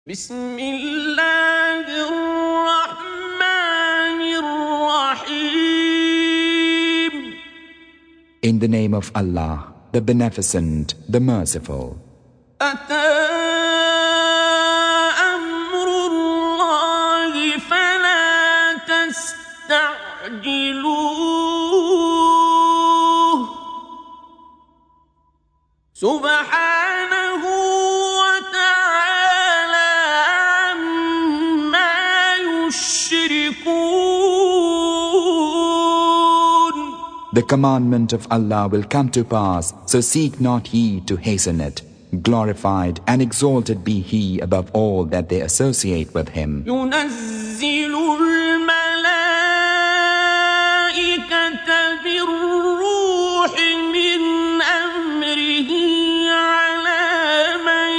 بسم الله الرحمن الرحيم. In the name of Allah, the Beneficent, the Merciful. أتى أمر الله فلا تستعجلوه سبحانه وتعالى عما يشركون. The commandment of Allah will come to pass, so seek not ye to hasten it. Glorified and exalted be He above all that they associate with Him. ينزل الملائكة بالروح من أمره على من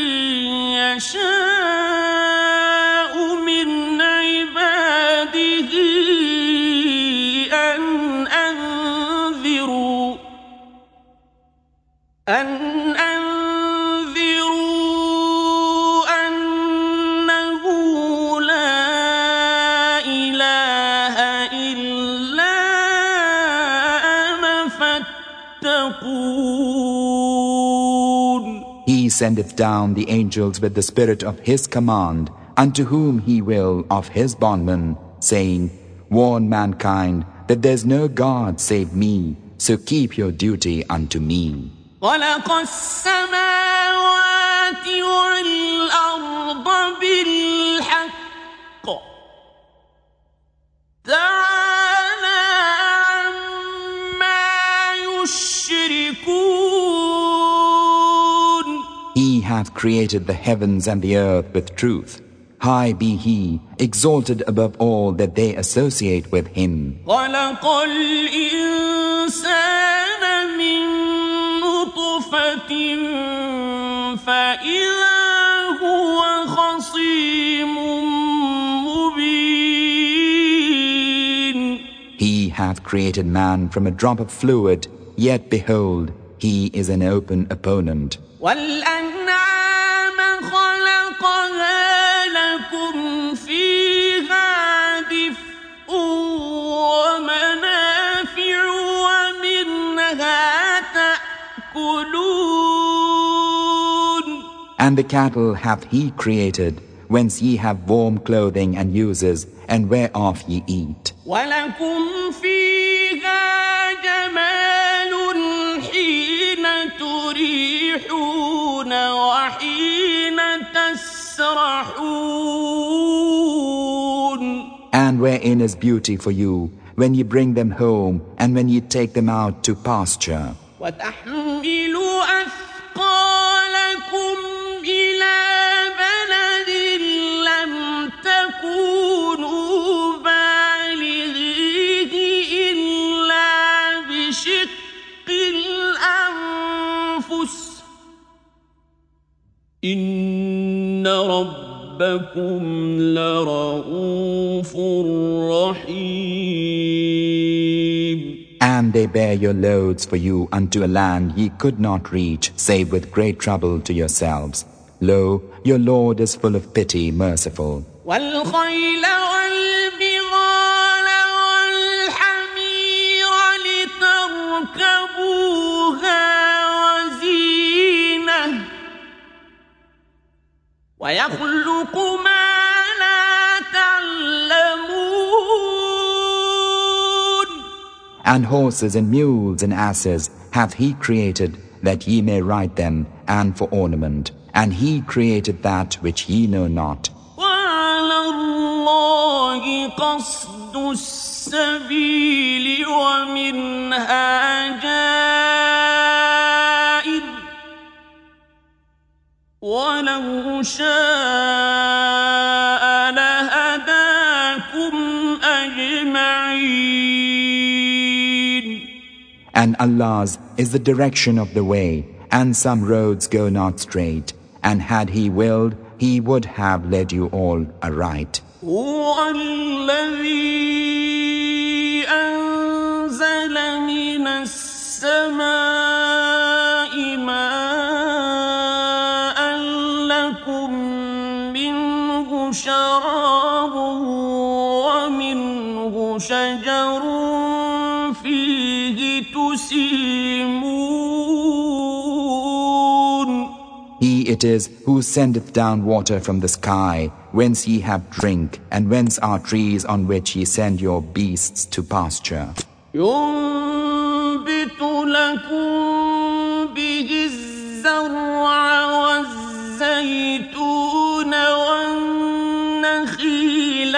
يشاء من عباده أن أنذروا أنه لا إله إلا أنا فاتقون. He sendeth down the angels with the spirit of His command, unto whom He will of His bondmen, saying, Warn mankind that there is no God save me, so keep your duty unto me. خلق السماوات والأرض بالحق تعالى عما يشركون. He hath created the heavens and the earth with truth. High be He, exalted above all that they associate with Him. خلق الإنسان من نطفة فإذا هو خصيم مبين. He hath created man from a drop of fluid, yet behold, he is an open opponent. والأنعام خلقها لكم فيها دفء ومنافع ومنها تأكلون. And the cattle hath He created, whence ye have warm clothing and uses, and whereof ye eat. ولكم فيها جمال حين تريحون وحين تسرحون. And wherein is beauty for you, when ye bring them home, and when ye take them out to pasture. وتحملوا أثقالكم إلى بلد لم تكونوا بالغيه إلا بشق الأنفس إن ربكم لرؤوف رحيم. And they bear your loads for you unto a land ye could not reach, save with great trouble to yourselves. Lo, your Lord is full of pity, merciful. والخيل والبغال والحمير لتركبوها وزينة ويخلق ما لا تعلمون. And horses and mules and asses hath He created, that ye may ride them, and for ornament. And He created that which ye know not. وعلى الله قصد السبيل ومنها جائر ولو شاء لهداكم أجمعين. And Allah's is the direction of the way, and some roads go not straight. And had He willed, He would have led you all aright. هو الذي أنزل من السماء ماء لكم شراب ومنه شجر فيه تسيمون. He it is who sendeth down water from the sky, whence ye have drink, and whence are trees on which ye send your beasts to pasture. ينبت لكم به الزرع والزيتون والنخيل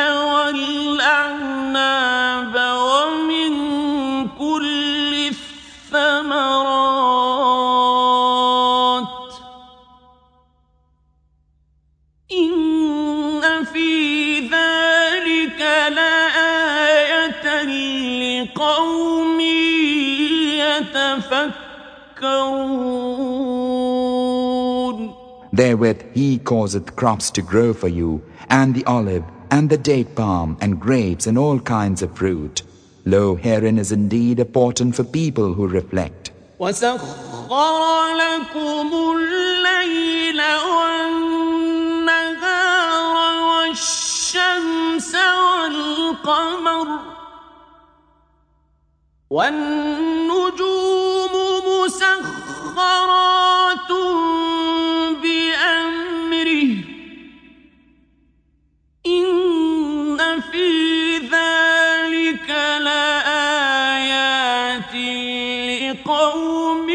والأعناب ومن كل الثمرات إن في ذلك لآية لقوم يتفكرون. Therewith he causeth crops to grow for you, and the olive, and the date palm, and grapes, and all kinds of fruit. Lo, herein is indeed a portent for people who reflect. وسخر لكم الليل والنهار والشمس والقمر والنجوم مسخرات بأمره إن في ذلك لآيات لقوم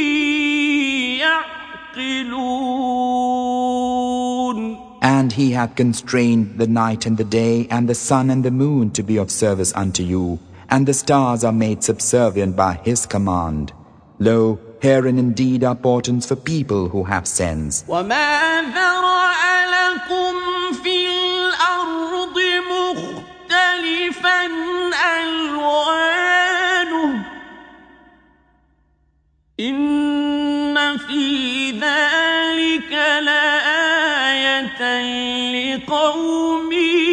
يعقلون. And he hath constrained the night and the day, and the sun and the moon to be of service unto you, and the stars are made subservient by his command. Lo, herein indeed are portents for people who have sense. وما ذرأ لكم في الأرض مختلفا ألوانه إن في ذلك لآية لقوم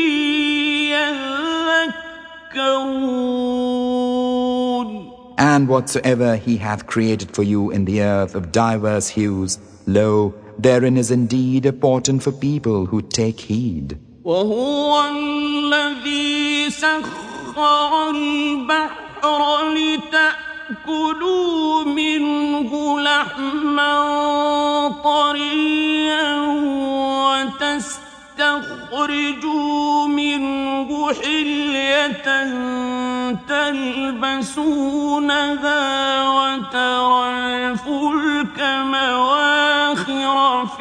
يذكرون. And whatsoever he hath created for you in the earth of diverse hues, lo, therein is indeed a portent for people who take heed. وهو الذي سخر البحر لتأكلوا منه لحما طريا وتستخرجوا منه حلية تلبسونها وترى الفلك مواخر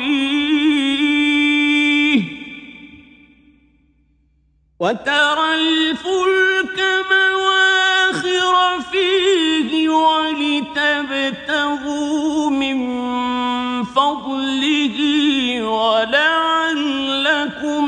فيه ولتبتغوا من فضله ولعلكم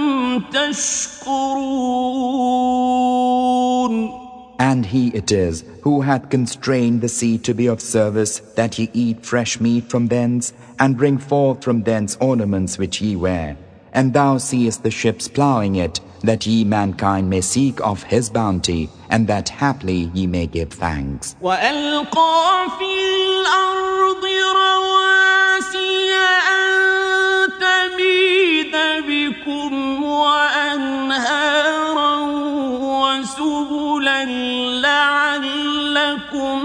تشكرون. And he it is who hath constrained the sea to be of service, that ye eat fresh meat from thence, and bring forth from thence ornaments which ye wear. And thou seest the ships ploughing it, that ye mankind may seek of his bounty, and that haply ye may give thanks. وألقى في الأرض رواسي أن تميد بكم وأنهارا وسبلا لعلكم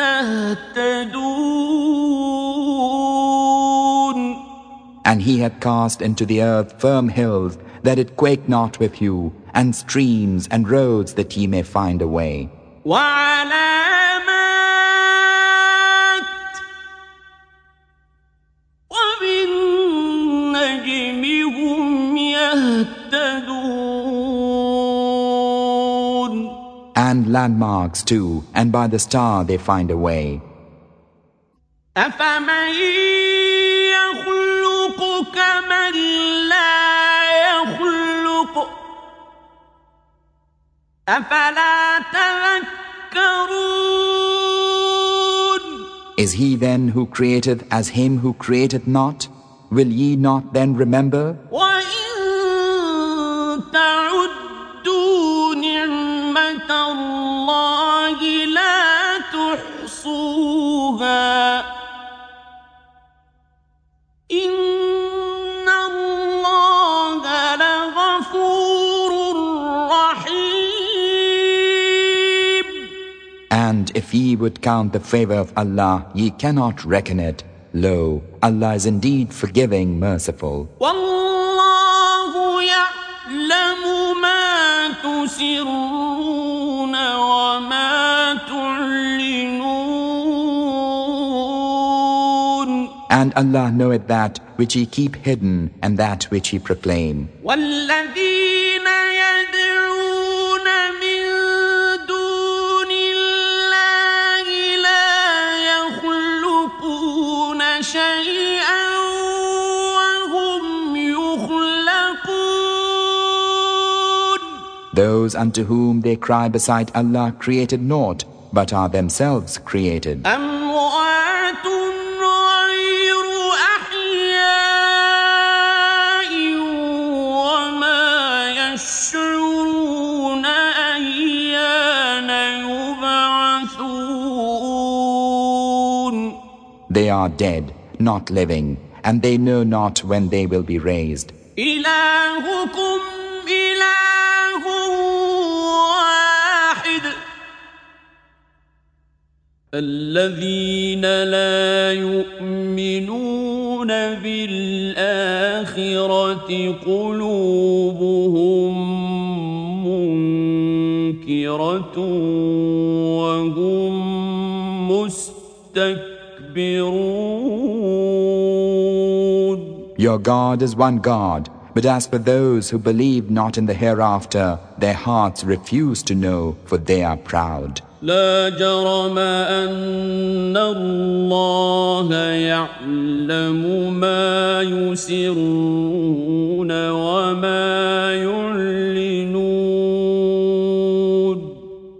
تهتدون. And he hath cast into the earth firm hills, that it quake not with you, and streams and roads that ye may find a way. وعلامات وبالنجم هم يهتدون. And landmarks too, and by the star they find a way. أفمن يخلق كمن لا يخلق أفلا تذكرون. Is he then who createth as him who created not? Will ye not then remember? وإن تعدوا نعمة الله لا تحصوها إن الله لغفور if ye would count the favor of Allah, ye cannot reckon it. Lo, Allah is indeed forgiving, merciful. والله يعلم ما تسرون وما تعلنون. And Allah knoweth that which ye keep hidden and that which ye proclaim. والذين يدعون من دون الله لا يخلقون شيئا وهم يخلقون. Those unto whom they cry beside Allah created naught, but are themselves created. أموات غير أحياء وما يشعرون أيان يبعثون. They are dead, not living, and they know not when they will be raised. إلهكم إله واحد. الذين لا يؤمنون بالآخرة قلوبهم منكرة وهم مستكبرون. Your God is one God, but as for those who believe not in the hereafter, their hearts refuse to know, for they are proud. لا جرم أن الله يعلم ما يسرون وما يعلنون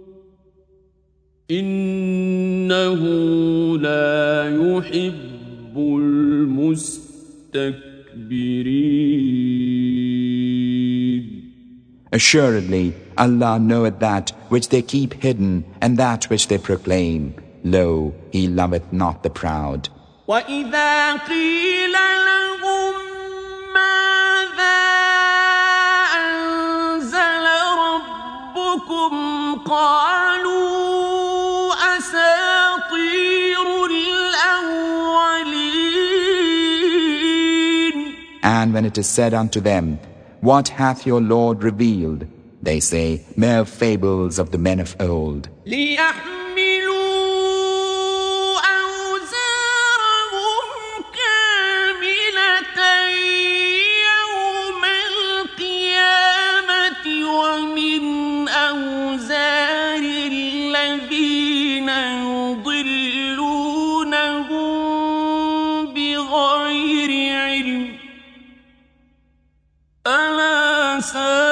إنه لا يحب المستكبرين. Assuredly, Allah knoweth that which they keep hidden and that which they proclaim. Lo, He loveth not the proud. وإذا قيل لهم ماذا أنزل ربكم قالوا أساطير الأولين. And when it is said unto them, What hath your Lord revealed? They say, mere fables of the men of old. ليحملوا أوزارهم كاملة يوم القيامة ومن أوزار الذين يضلونهم بغير علم ألا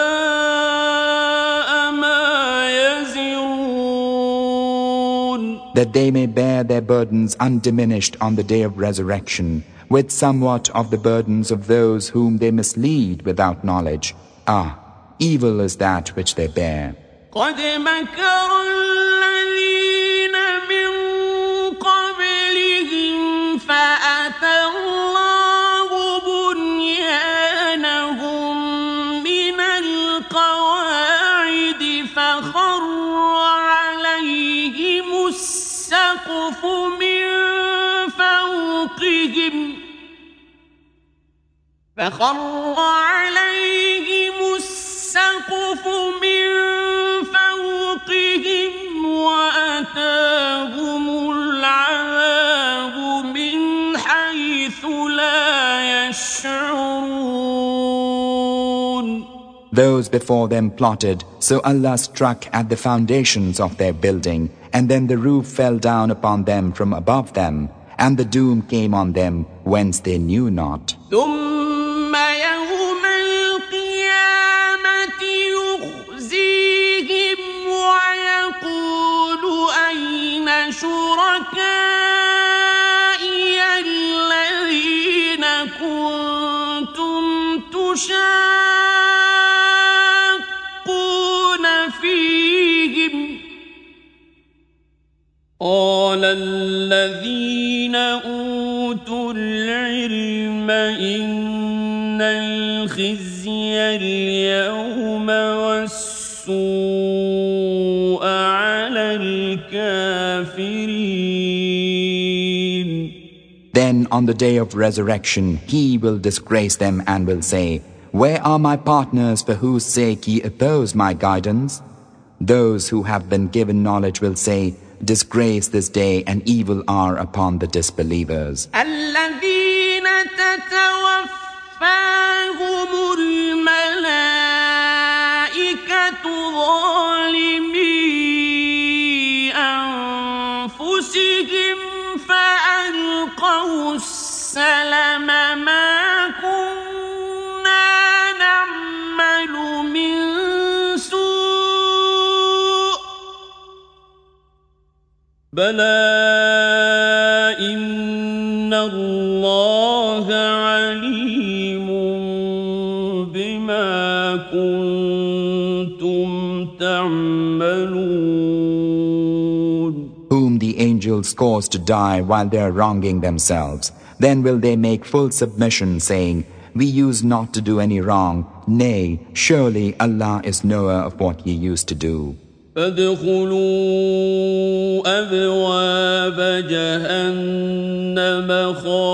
ساء ما يزرون. That they may bear their burdens undiminished on the day of resurrection, with somewhat of the burdens of those whom they mislead without knowledge. Ah, evil is that which they bear. قد مكر الذين من قبلهم فأتى الله بنيانهم من القواعد فخر عليهم السقف من فوقهم وأتاهم العذاب من حيث لا يشعرون. Those before them plotted, so Allah struck at the foundations of their building, and then the roof fell down upon them from above them, and the doom came on them whence they knew not. ثم يوم القيامة يخزيهم ويقول أين شركائي الذين كنتم تشاقون فيهم قال الذين أوتوا العلم إن الخزي اليوم والسوء على الكافرين Then on the day of resurrection, he will disgrace them and will say, Where are my partners for whose sake ye oppose my guidance? Those who have been given knowledge will say, Disgrace this day and evil hour upon the disbelievers. الذين تتوفاهم الملائكة ظالمي أنفسهم فألقوا السلم ما كنا نعمل من سوء بلى إن الله عليم بما كنتم تعملون. Whom the angels cause to die while they are wronging themselves, then will they make full submission, saying, We used not to do any wrong. Nay, surely Allah is knower of what ye used to do. فادخلوا أبواب جهنم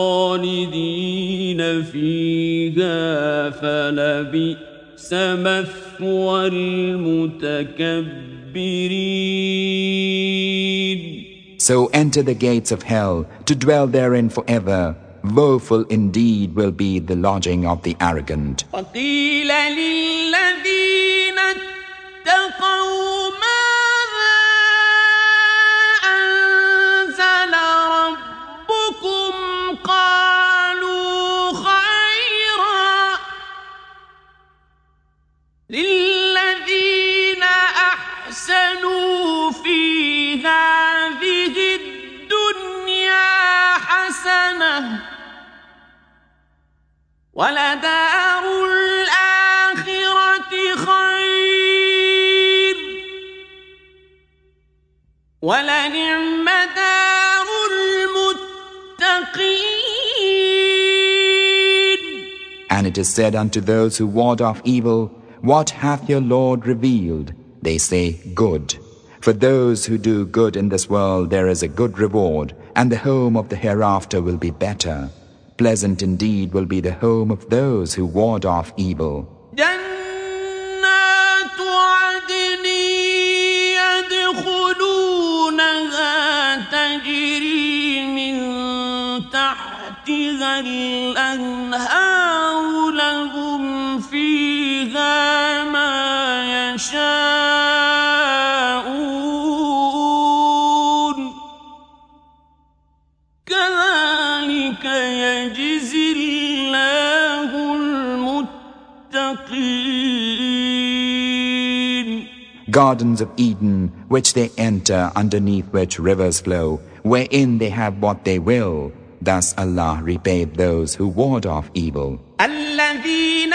خالدين فيها فلبئس مثوى المتكبرين. So enter the gates of hell, to dwell therein forever. Woeful indeed will be the lodging of the arrogant. وقيل للذين اتقوا ماذا أنزل ربكم قالوا خيرا للذين أحسنوا في هذه الدنيا حسنة ولدار الآخرة خير ولنعم دار المتقين. And it is said unto those who ward off evil, What hath your Lord revealed? They say, Good. For those who do good in this world there is a good reward, and the home of the hereafter will be better. Pleasant indeed will be the home of those who ward off evil. جنات عدن يدخلونها تجري من تحتها الأنهار لهم فيها ما يشاءون كذلك يجزي الله المتقين. Gardens of Eden, which they enter, underneath which rivers flow, wherein they have what they will. Thus Allah repaid those who ward off evil. الذين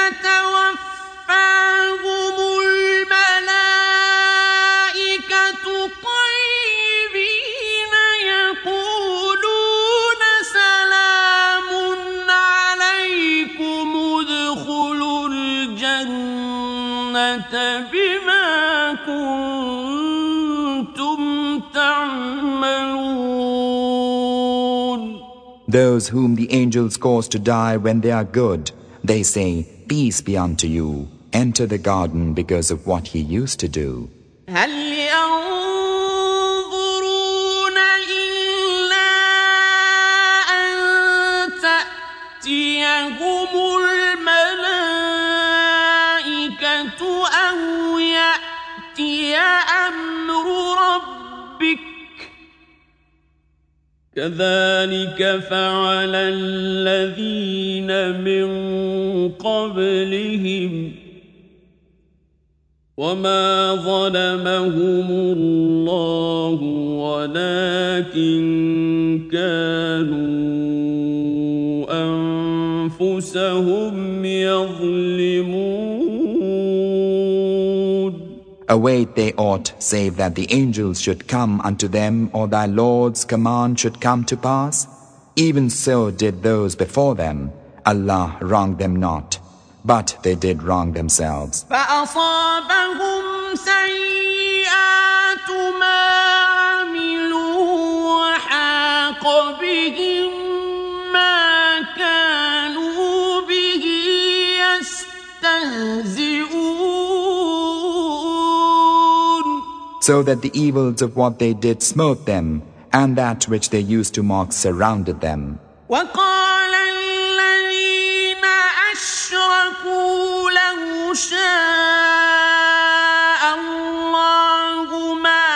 تتوفاهم الملائكة طيبين يقولون سلام عليكم ادخلوا الجنة بما كنتم تعملون. Those whom the angels cause to die when they are good, they say, Peace be unto you. Enter the garden because of what he used to do. هل ينظرون إلا أن تأتيهم الملائكة أو يأتي أمر ربك كذلك فعل الذين من قبلهم وما ظلمهم الله ولكن كانوا أنفسهم يظلمون. Await they aught save that the angels should come unto them, or thy Lord's command should come to pass? Even so did those before them. Allah wronged them not, but they did wrong themselves. فأصابهم سيئات ما عملوا وحاق بهم يستهزئون So that the evils of what they did smote them, and that which they used to mock surrounded them. وقال الذين أشركوا لو شاء الله ما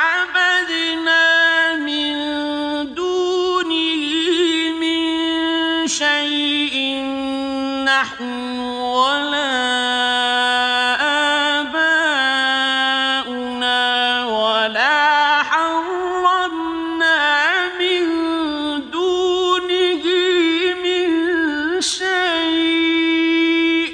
عبدنا من دونه من شيء نحن ولا آباؤنا ولا حرمنا من دونه من شيء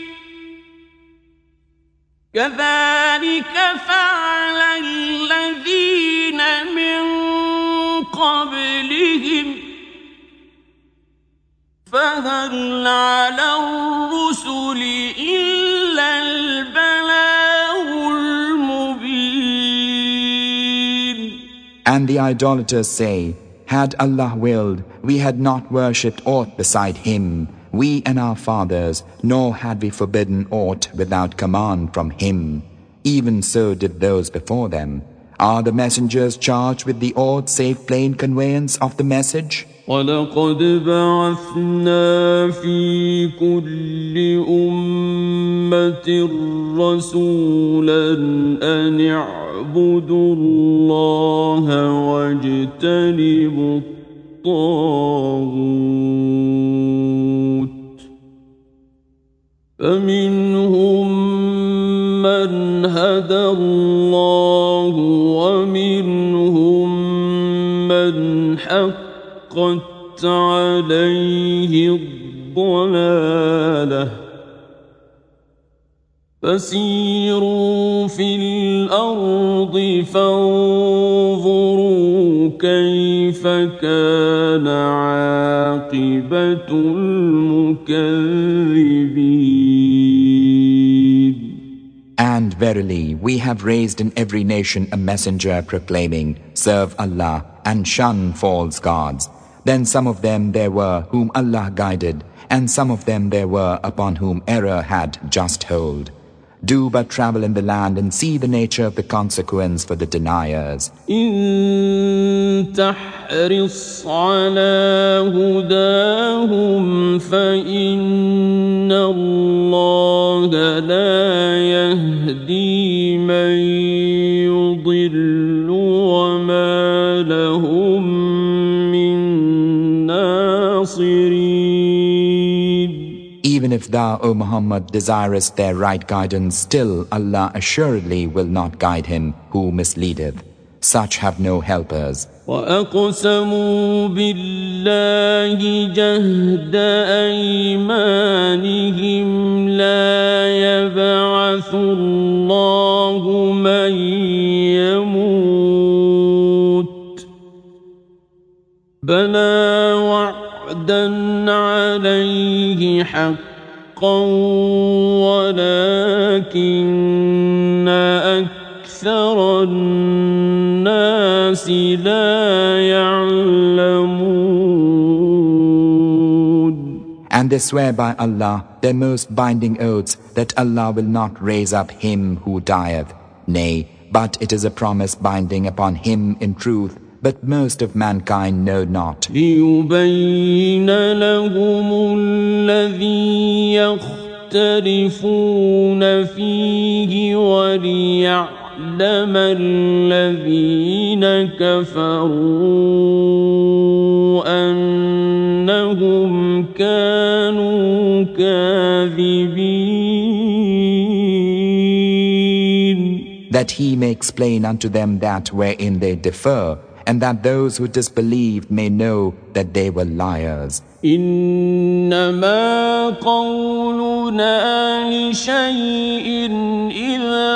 كذلك فعل الذين من قبلهم فهل على الرسل إلا البلاغ المبين. And the idolaters say, had Allah willed, we had not worshipped aught beside Him, we and our fathers, nor had we forbidden aught without command from Him. Even so did those before them. Are the messengers charged with the aught save plain conveyance of the message? وَلَقَدْ بَعَثْنَا فِي كُلِّ أُمَّةٍ رَّسُولًا أَنِ اعْبُدُوا اللَّهَ وَاجْتَنِبُوا الطَّاغُوتَ فَمِنْهُم مَّنْ هَدَى اللَّهُ وَمِنْهُم مَّنْ حقت عليه الضلالة فسيروا في الأرض فانظروا كيف كان عاقبة المكذبين. And verily, we have raised in every nation a messenger proclaiming, serve Allah and shun false gods. Then some of them there were whom Allah guided, and some of them there were upon whom error had just hold. Do but travel in the land and see the nature of the consequence for the deniers. إن تحرص على هداهم فإن الله لا يهدي من يضل وما لهم من ناصرين. Even if thou, O Muhammad, desirest their right guidance, still Allah assuredly will not guide him who misleadeth. Such have no helpers. وَأَقْسَمُوا بِاللَّهِ جَهْدَ أَيْمَانِهِمْ لَا يَبْعَثُ اللَّهُ مَن يَمُوتُ بَلَىٰ وَعْدًا عَلَيْهِ حَقًّا وَلَٰكِنَّ أَكْثَرَ النَّاسِ لَا يَعْلَمُونَ. And they swear by Allah their most binding oaths that Allah will not raise up him who dieth. Nay, but it is a promise binding upon him in truth, but most of mankind know not. لِيُبَيِّنَ لَهُمُ الَّذِي يَخْتَلِفُونَ فِيهِ وَلِيَعْلَمَ الَّذِينَ كَفَرُوا أَنَّهُمْ كَانُوا كَاذِبِينَ. That he may explain unto them that wherein they differ, and that those who disbelieved may know that they were liars. إنما قولنا لشيء إذا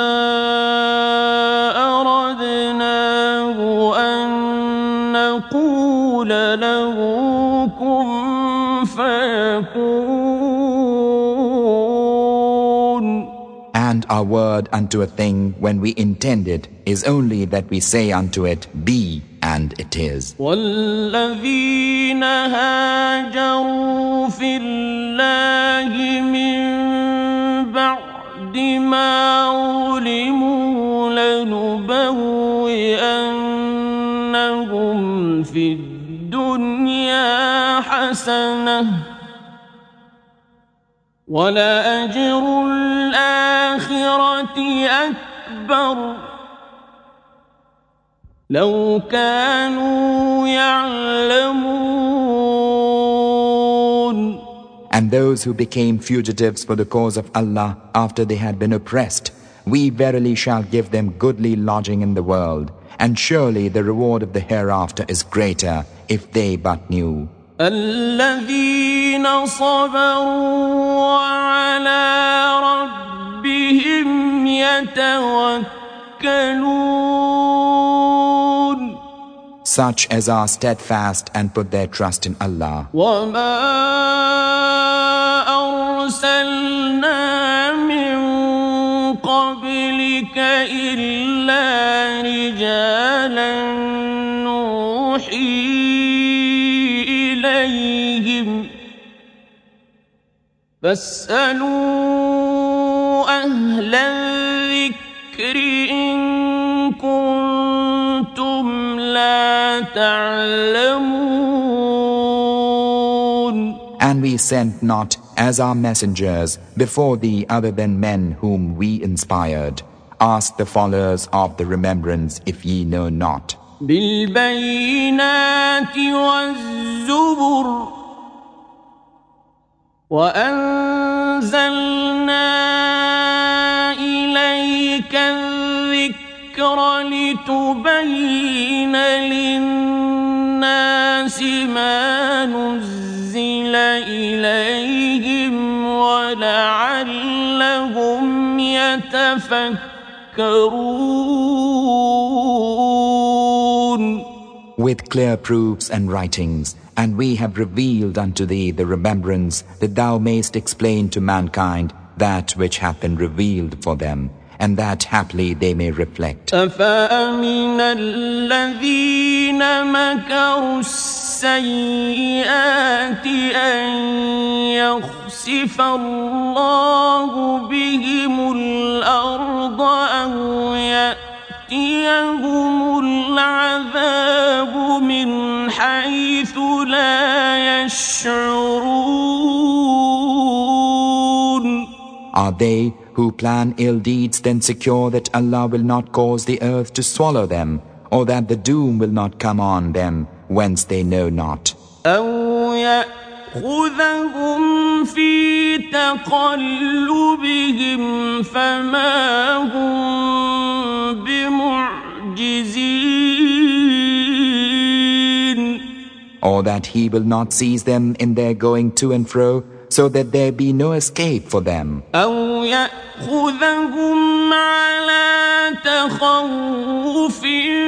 أردناه أن نقول له كن فيكون. And our word unto a thing when we intend it is only that we say unto it, be, and it is. والذين هاجروا في الله من بعد ما ظلموا لنبوئنهم في الدنيا حسنة ولأجر الآخرة أكبر لو كانوا يعلمون. And those who became fugitives for the cause of Allah after they had been oppressed, we verily shall give them goodly lodging in the world, and surely the reward of the hereafter is greater if they but knew. الذين صبروا وعلى ربهم يتوكلون. Such as are steadfast and put their trust in Allah. وما أرسلنا من قبلك إلا رجالا نوحي إليهم فاسألوا أهل الذكر إن كنتم لا تعلمون. And we sent not as our messengers before thee other than men whom we inspired. Ask the followers of the remembrance if ye know not. بالبينات والزبر وأنزلنا إليك الذكر لتبين للناس ما نزل إليهم ولعلهم يتفكرون. With clear proofs and writings, and we have revealed unto thee the remembrance that thou mayst explain to mankind that which hath been revealed for them, and that haply they may reflect. أفأمن الذين مكروا السيئات أن يخسف الله بهم الأرض أو يأتيهم العذاب من حيث لا يشعرون. Are they who plan ill deeds then secure that Allah will not cause the earth to swallow them, or that the doom will not come on them whence they know not? أو يأخذهم في تقلبهم فما هم بمعجزين. Or that He will not seize them in their going to and fro, so that there be no escape for them. أو يأخذهم على تخوف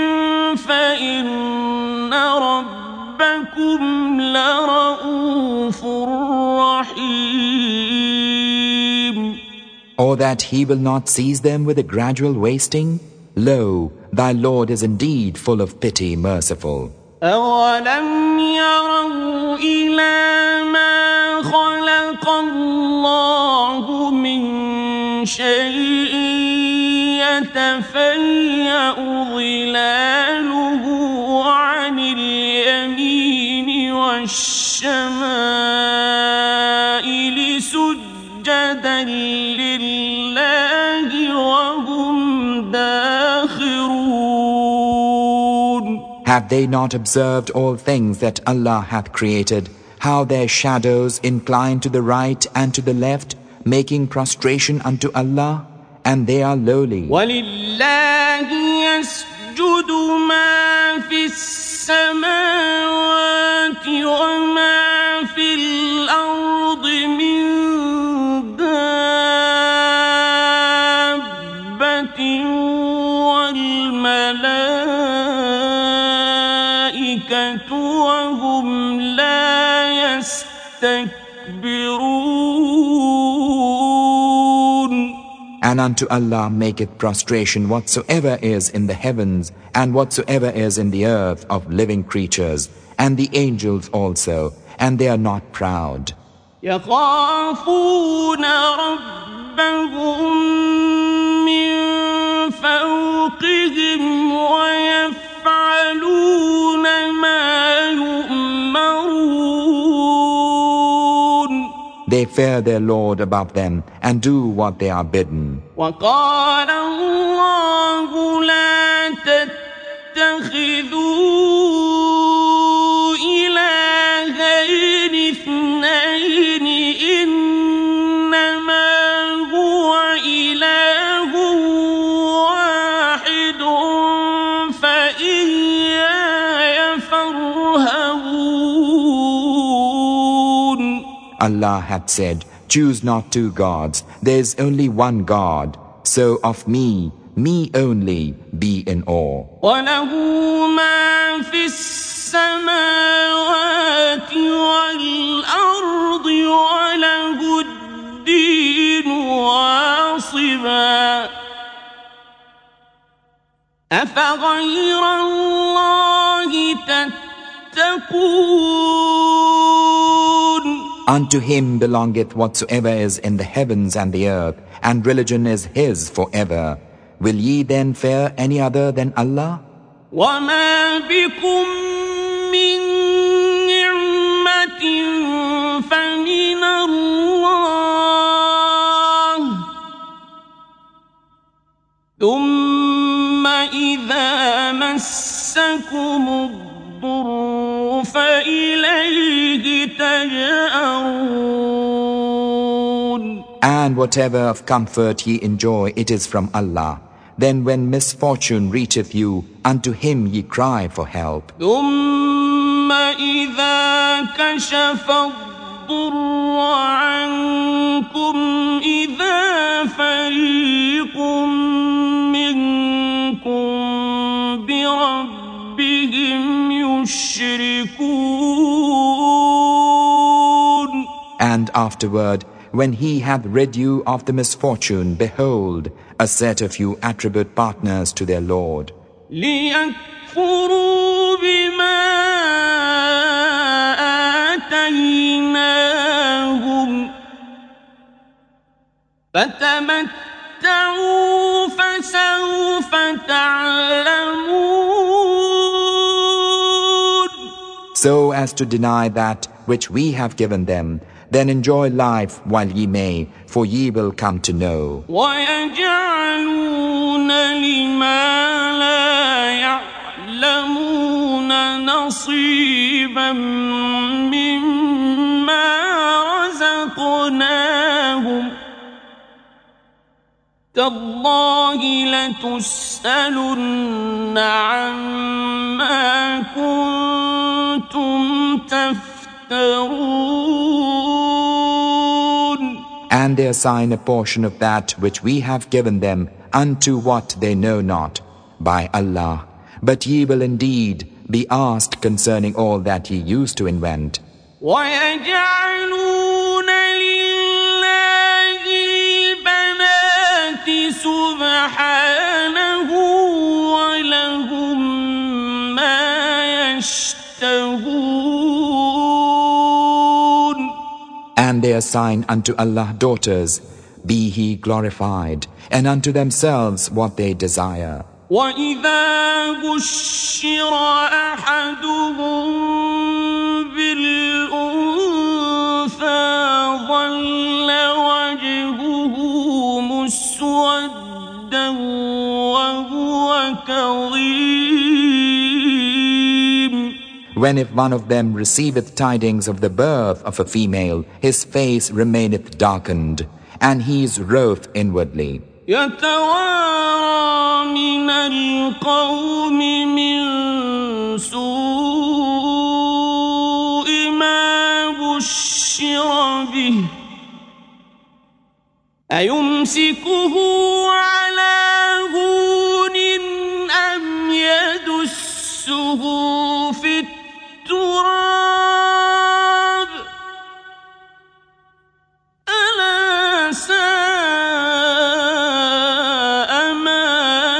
فإن ربكم لرؤوف رحيم. Or that He will not seize them with a gradual wasting? Lo, thy Lord is indeed full of pity, merciful. أولم يروا إلى ما خلق الله من شيء يتفيأ ظلاله عن اليمين والشمائل سجدا لله وهم داخرون. Have they not observed all things that Allah hath created, how their shadows incline to the right and to the left, making prostration unto Allah, and they are lowly. وَلِلَّهِ يَسْجُدُ مَا فِي السَّمَاوَاتِ وَمَا فِي الْأَرْضِ مِن دَابَّةٍ والملائكة وهم لا يستكبرون. And unto Allah maketh prostration whatsoever is in the heavens and whatsoever is in the earth of living creatures, and the angels also, and they are not proud. يخافون ربهم حقهم ويفعلون ما يؤمرون. They fear their Lord above them and do what they are bidden. وقال الله لا تتخذوا إلهين اثنين إنما هو إله واحد فإياي فارهبون. Allah had said, choose not two gods, there is only one God, so of me only be in awe. وله ما في السماوات والأرض وله الدين واصبا أفغير الله تتقون. Unto him belongeth whatsoever is in the heavens and the earth, and religion is his forever. Will ye then fear any other than Allah? وما بكم من نعمة فمن الله ثم إذا مسكم الضر فإليه تجأرون. And whatever of comfort ye enjoy, it is from Allah. Then when misfortune reacheth you, unto him ye cry for help. ثم إذا كشف الضر عنكم إذا فريق منكم بربهم يشركون. And afterward, when he hath rid you of the misfortune, behold, a set of you attribute partners to their Lord. ليكفروا بما آتيناهم فتمتعوا فسوف تعلمون. So as to deny that which we have given them, then enjoy life while ye may, for ye will come to know. وَيَجْعَلُونَ لِمَا لَا يَعْلَمُونَ نَصِيبًا مِّمَّا رَزَقْنَاهُمْ تَاللَّهِ لَتُسْأَلُنَّ عَمَّا كُنتُمْ تَفْتَرُونَ. And they assign a portion of that which we have given them unto what they know not, by Allah. But ye will indeed be asked concerning all that ye used to invent. وَيَجْعَلُونَ لِلَّهِ الْبَنَاتِ سُبْحَانَهُ وَلَهُم مَّا يَشْتَهُونَ. And they assign unto Allah daughters, be He glorified, and unto themselves what they desire. وَإِذَا بُشِّرَ أَحَدُهُم بِالْأُنثَىٰ ظَلَّ وَجْهُهُ مُسْوَدًّا وَهُوَ كَظِيمٌ. When if one of them receiveth tidings of the birth of a female, his face remaineth darkened, and he is wroth inwardly. يَتَوَارَىٰ مِنَ الْقَوْمِ مِن سُوءِ مَا بُشِّرَ بِهِ أَيُمْسِكُهُ عَلَىٰ هُونٍ أَمْ يَدُسُّهُ فِي التُّرَابِ أَلَا سَاءَ مَا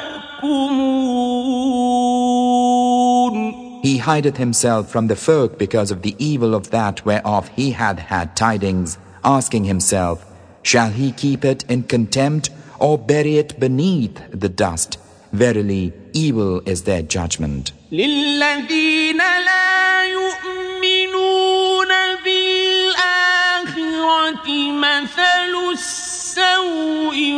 يَحْكُمُونَ. He hideth himself from the folk because of the evil of that whereof he had had tidings, asking himself, shall he keep it in contempt or bury it beneath the dust? Verily, evil is their judgment. للذين لا يؤمنون بالآخرة مثل السوء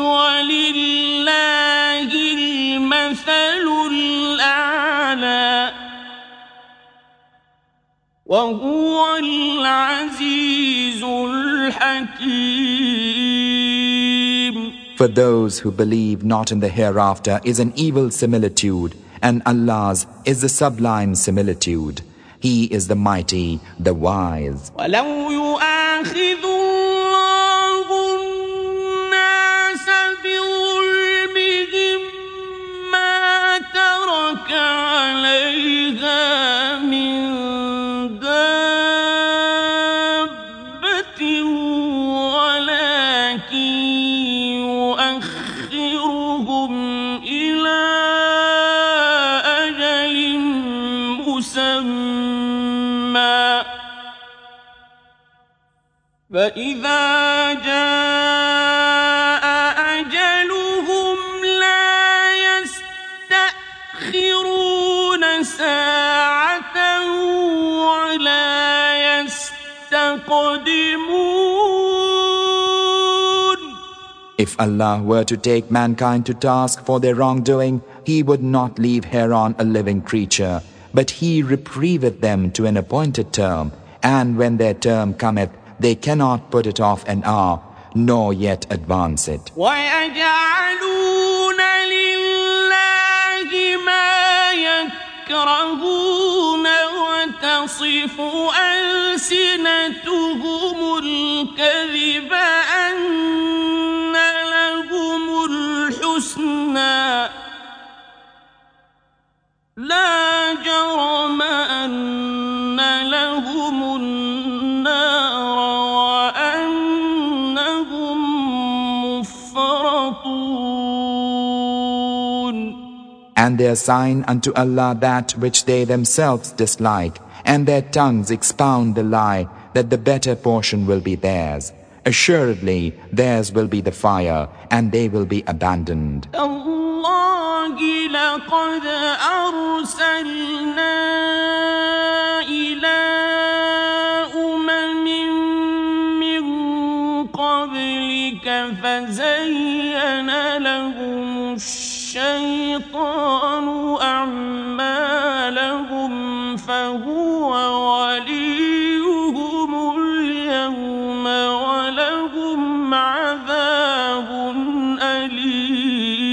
ولله المثل الأعلى وهو العزيز الحكيم. For those who believe not in the hereafter is an evil similitude, and Allah's is the sublime similitude. He is the mighty, the wise. ولو يؤاخذ الله الناس بظلمهم ما ترك عليها من دابة ولكن يؤخرهم إلى أجل مسمى فإذا جاء أجلهم لا يستأخرون ساعة ولا يستقدمون. If Allah were to take mankind to task for their wrongdoing, He would not leave hereon a living creature, but He reprieveth them to an appointed term, and when their term cometh, they cannot put it off an hour, nor yet advance it. وَيَجْعَلُونَ لِلَّهِ مَا يَكْرَهُونَ وَتَصِفُ أَلْسِنَتُهُمُ الْكَذِبَ أَنَّ لَهُمُ الْحُسْنَى لا جرم أن لهم النار وأنهم مفرطون. And they assign unto Allah that which they themselves dislike, and their tongues expound the lie that the better portion will be theirs. Assuredly, theirs will be the fire, and they will be abandoned. لقد أرسلنا إلى أمم من قبلك فزين لهم الشيطان أعمالهم فهو وليهم اليوم ولهم عذاب أليم.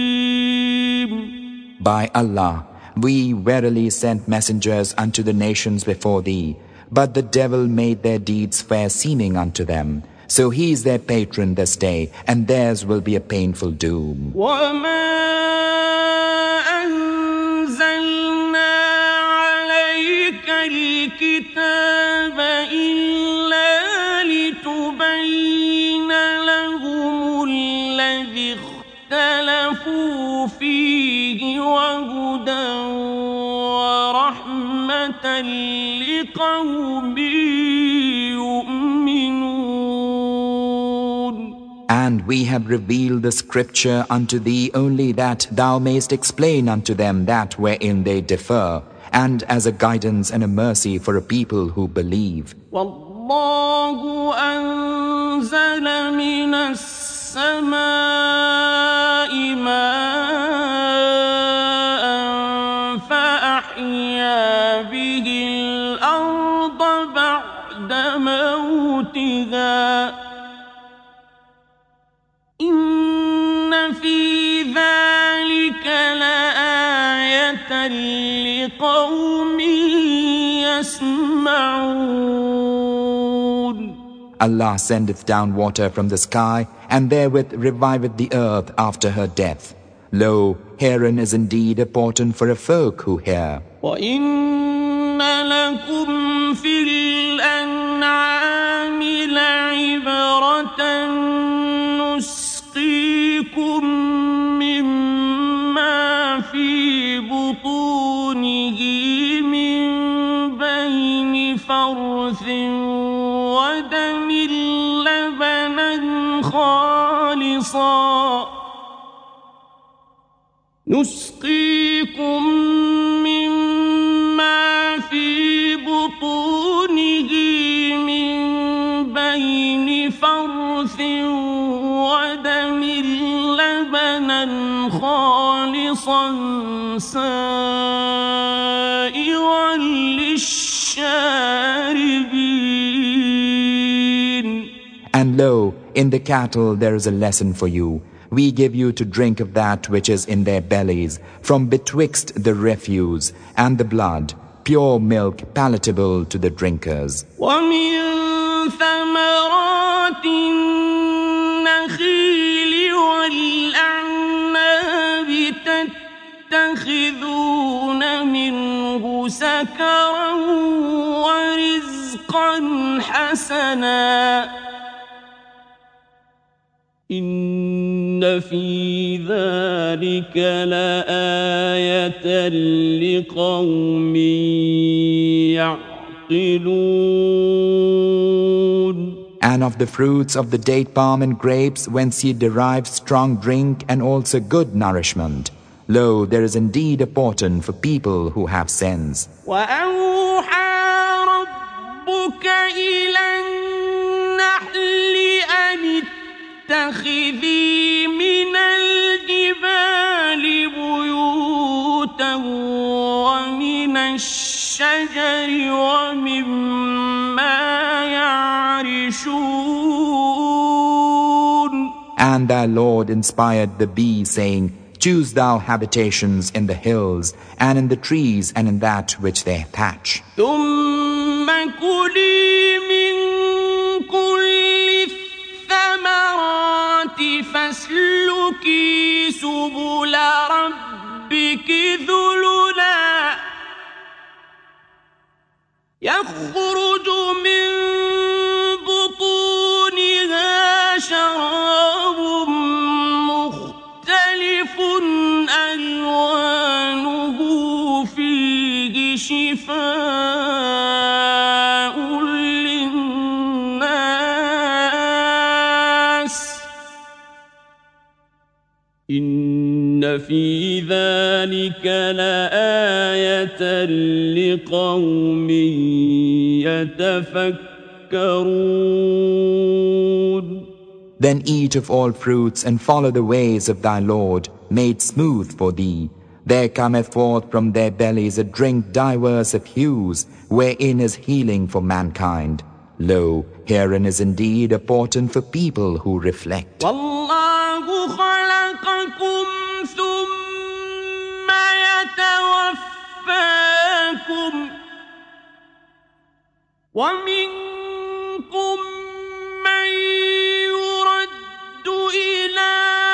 By Allah, we verily sent messengers unto the nations before thee, but the devil made their deeds fair seeming unto them. So he is their patron this day, and theirs will be a painful doom. وَمَا أَنزَلْنَا عَلَيْكَ الْكِتَابَ إِلَّا لِتُبَيِّنَ لَهُمُ الَّذِي اخْتَلَفُوا فِيهِ وَهُدًى وَرَحْمَةً لِقَوْمٍ يُؤْمِنُونَ. And we have revealed the scripture unto thee only that thou mayst explain unto them that wherein they differ, and as a guidance and a mercy for a people who believe. وَاللَّهُ أَنزَلَ مِنَ السَّمَاءِ مَاءً فَأَحْيَا بِهِ الْأَرْضَ بَعْدَ مَوْتِهَا إِنَّ فِي ذَلِكَ لَآيَةً لِقَوْمٍ يَسْمَعُونَ. Allah sendeth down water from the sky, and therewith reviveth the earth after her death. Lo, herein is indeed a portent for a folk who hear. وَإِنَّ لَكُمْ فِي الْأَنْعَامِ لَعِبْرَةً نُسْقِيكُم مِّمَّا فِي بُطُونِهِ مِن بَيْنِ فَرْثٍ وَدَمٍ لَبَنًا خَالِصًا نسقيكم مما في بطونه من بين فرث ودم لبنا خالصا سائغا للشاربين. And lo, in the cattle there is a lesson for you. We give you to drink of that which is in their bellies, from betwixt the refuse and the blood, pure milk palatable to the drinkers. ومن ثمرات النخيل والأعناب تتخذون منه سكرا ورزقا حسنا إن في ذلك لآية لقوم يعقلون. And of the fruits of the date palm and grapes, whence ye derive strong drink and also good nourishment. Lo, there is indeed a portent for people who have sense. وأوحى ربك إلى النحل أن اتخذي من الجبال بيوتا ومن الشجر ومما يعرشون. And thy Lord inspired the bee, saying, Choose thou habitations in the hills, and in the trees, and in that which they thatch. ثم كلي من كل الثمرات فاسلكي سبل ربك ذللا يخرج من بطونها شراب مختلف ألوانه فيه شفاء للناس إن في ذلك لآية لقوم يتفكرون. Then eat of all fruits and follow the ways of thy Lord, made smooth for thee. There cometh forth from their bellies a drink diverse of hues, wherein is healing for mankind. Lo, herein is indeed a portent for people who reflect. والله خلقكم ثم يتوفاكم ومنكم من يرد إلى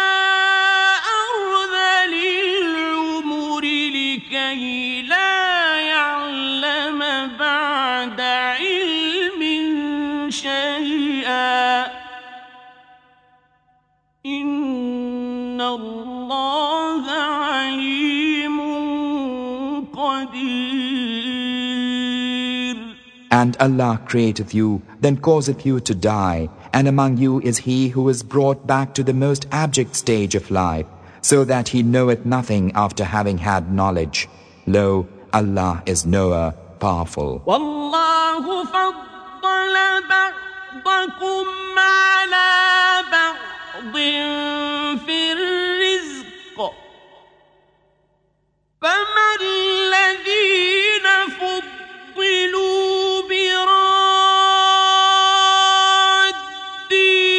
أرذل العمر لكي لا يعلم بعد علم شيئا إن الله عليم قدير. And Allah createth you, then causeth you to die, and among you is he who is brought back to the most abject stage of life, so that he knoweth nothing after having had knowledge. Lo, Allah is knower, powerful. والله فضل بعضكم على بعض في الرزق فما الذين فضلوا براد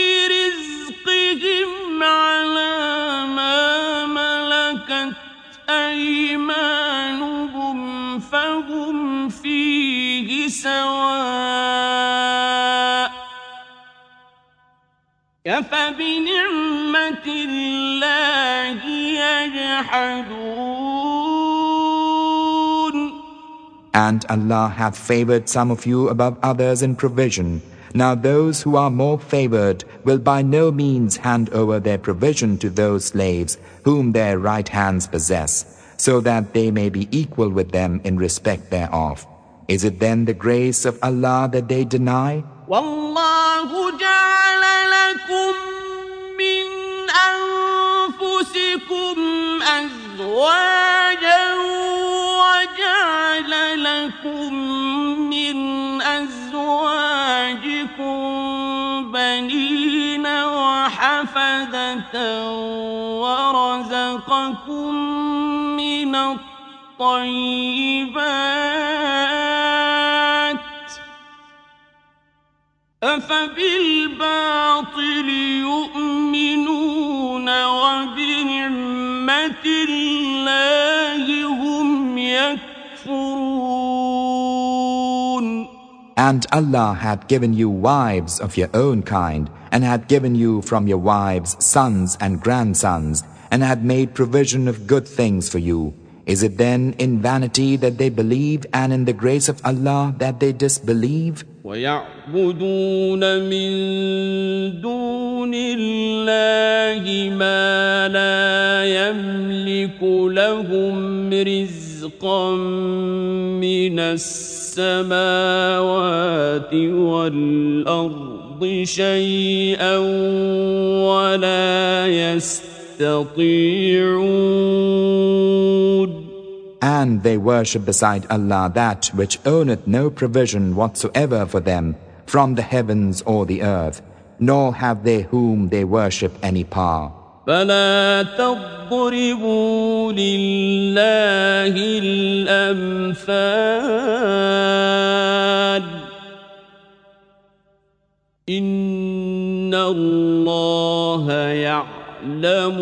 رزقهم على ما ملكت أيمانهم فهم فيه سواء أفبنعمة الله يجحدون. And Allah hath favored some of you above others in provision. Now those who are more favored will by no means hand over their provision to those slaves whom their right hands possess, so that they may be equal with them in respect thereof. Is it then the grace of Allah that they deny? والله جعل لكم من أنفسكم أزواجا أزواجا وجعل لكم من أزواجكم بنين وحفدة ورزقكم من الطيبات أفبالباطل يؤمنون وبنعمة الله هم يكفرون. And Allah had given you wives of your own kind, and had given you from your wives sons and grandsons, and had made provision of good things for you. Is it then in vanity that they believe, and in the grace of Allah that they disbelieve? وَيَعْبُدُونَ مِن دُونِ اللَّهِ مَا لَا يَمْلِكُ لَهُمْ رِزْقًا مِّنَ السَّمَاوَاتِ وَالْأَرْضِ شَيْئًا وَلَا يَسْتَطِيعُونَ. And they worship beside Allah that which owneth no provision whatsoever for them from the heavens or the earth, nor have they whom they worship any power. فلا تضربوا لله الأمثال إن الله يعلم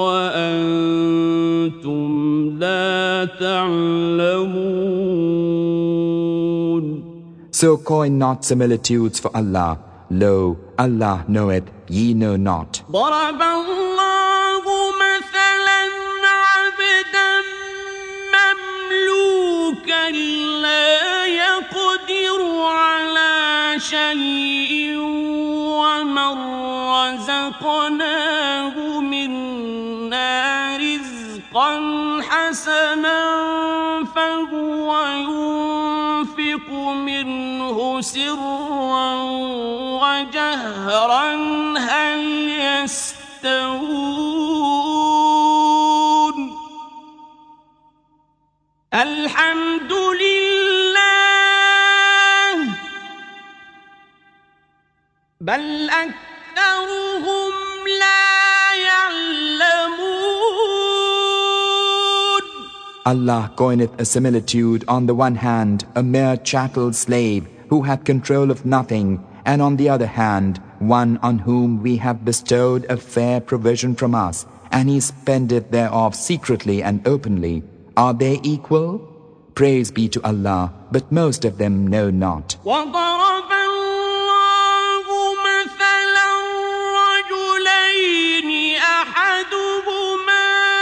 وأنتم لا تعلمون. So coin not similitudes for Allah. Lo, Allah knoweth, ye know not. ضرب الله مثلا عبدا مملوكا لا يقدر على شيء ومن رزقناه منا رزقا حسنا فهو ينفق منه سرا وجهرا هل يستوون الحمد لله بل أكثرهم لا يعلمون. Allah coineth a similitude, on the one hand a mere chattel slave who hath control of nothing, and on the other hand one on whom we have bestowed a fair provision from us, and he spendeth thereof secretly and openly. Are they equal? Praise be to Allah, but most of them know not. وضرب الله مثلا رجلين أحدهما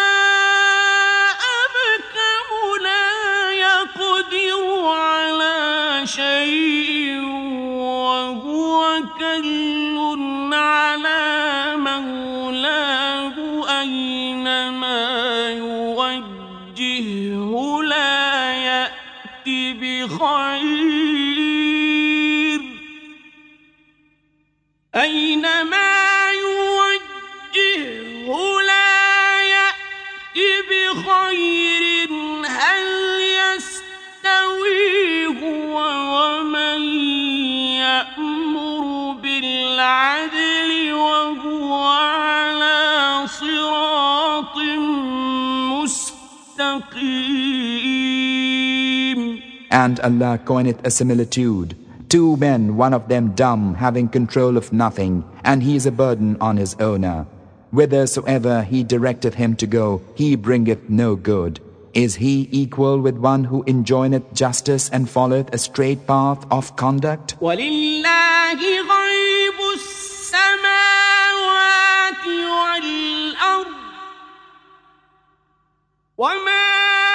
أبكم لا يقدر على شيء وهو كل على مولاه أينما يوجهه لا يأتي بخير أينما يوجهه لا يأتي بخير هل يستوي هو ومن يأمر بالعدل وهو على صراط مستقيم. And Allah coineth a similitude. Two men, one of them dumb, having control of nothing, and he is a burden on his owner. Whithersoever he directeth him to go, he bringeth no good. Is he equal with one who enjoineth justice and followeth a straight path of conduct? ولله غيب السماوات والأرض وما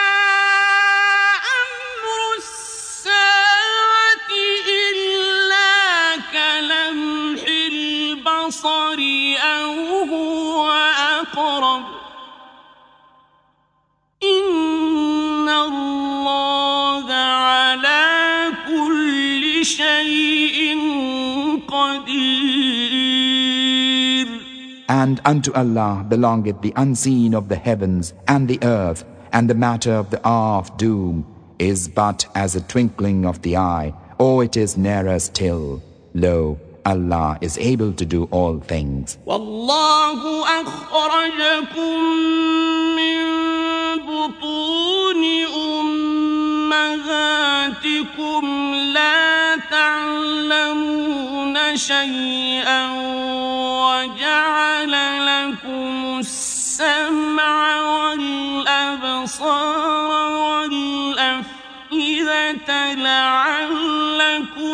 أمر الساعة إلا كلمح البصر أو هو أقرب إن الله على كل شيء قدير. And unto Allah belongeth the unseen of the heavens and the earth, and the matter of the hour of doom is but as a twinkling of the eye, or it is nearer still. Lo, Allah is able to do all things. والله أخرجكم من بطون أمهاتكم لا تعلمون شيئا وجعل لكم السمع والأبصار والأفئدة لعلكم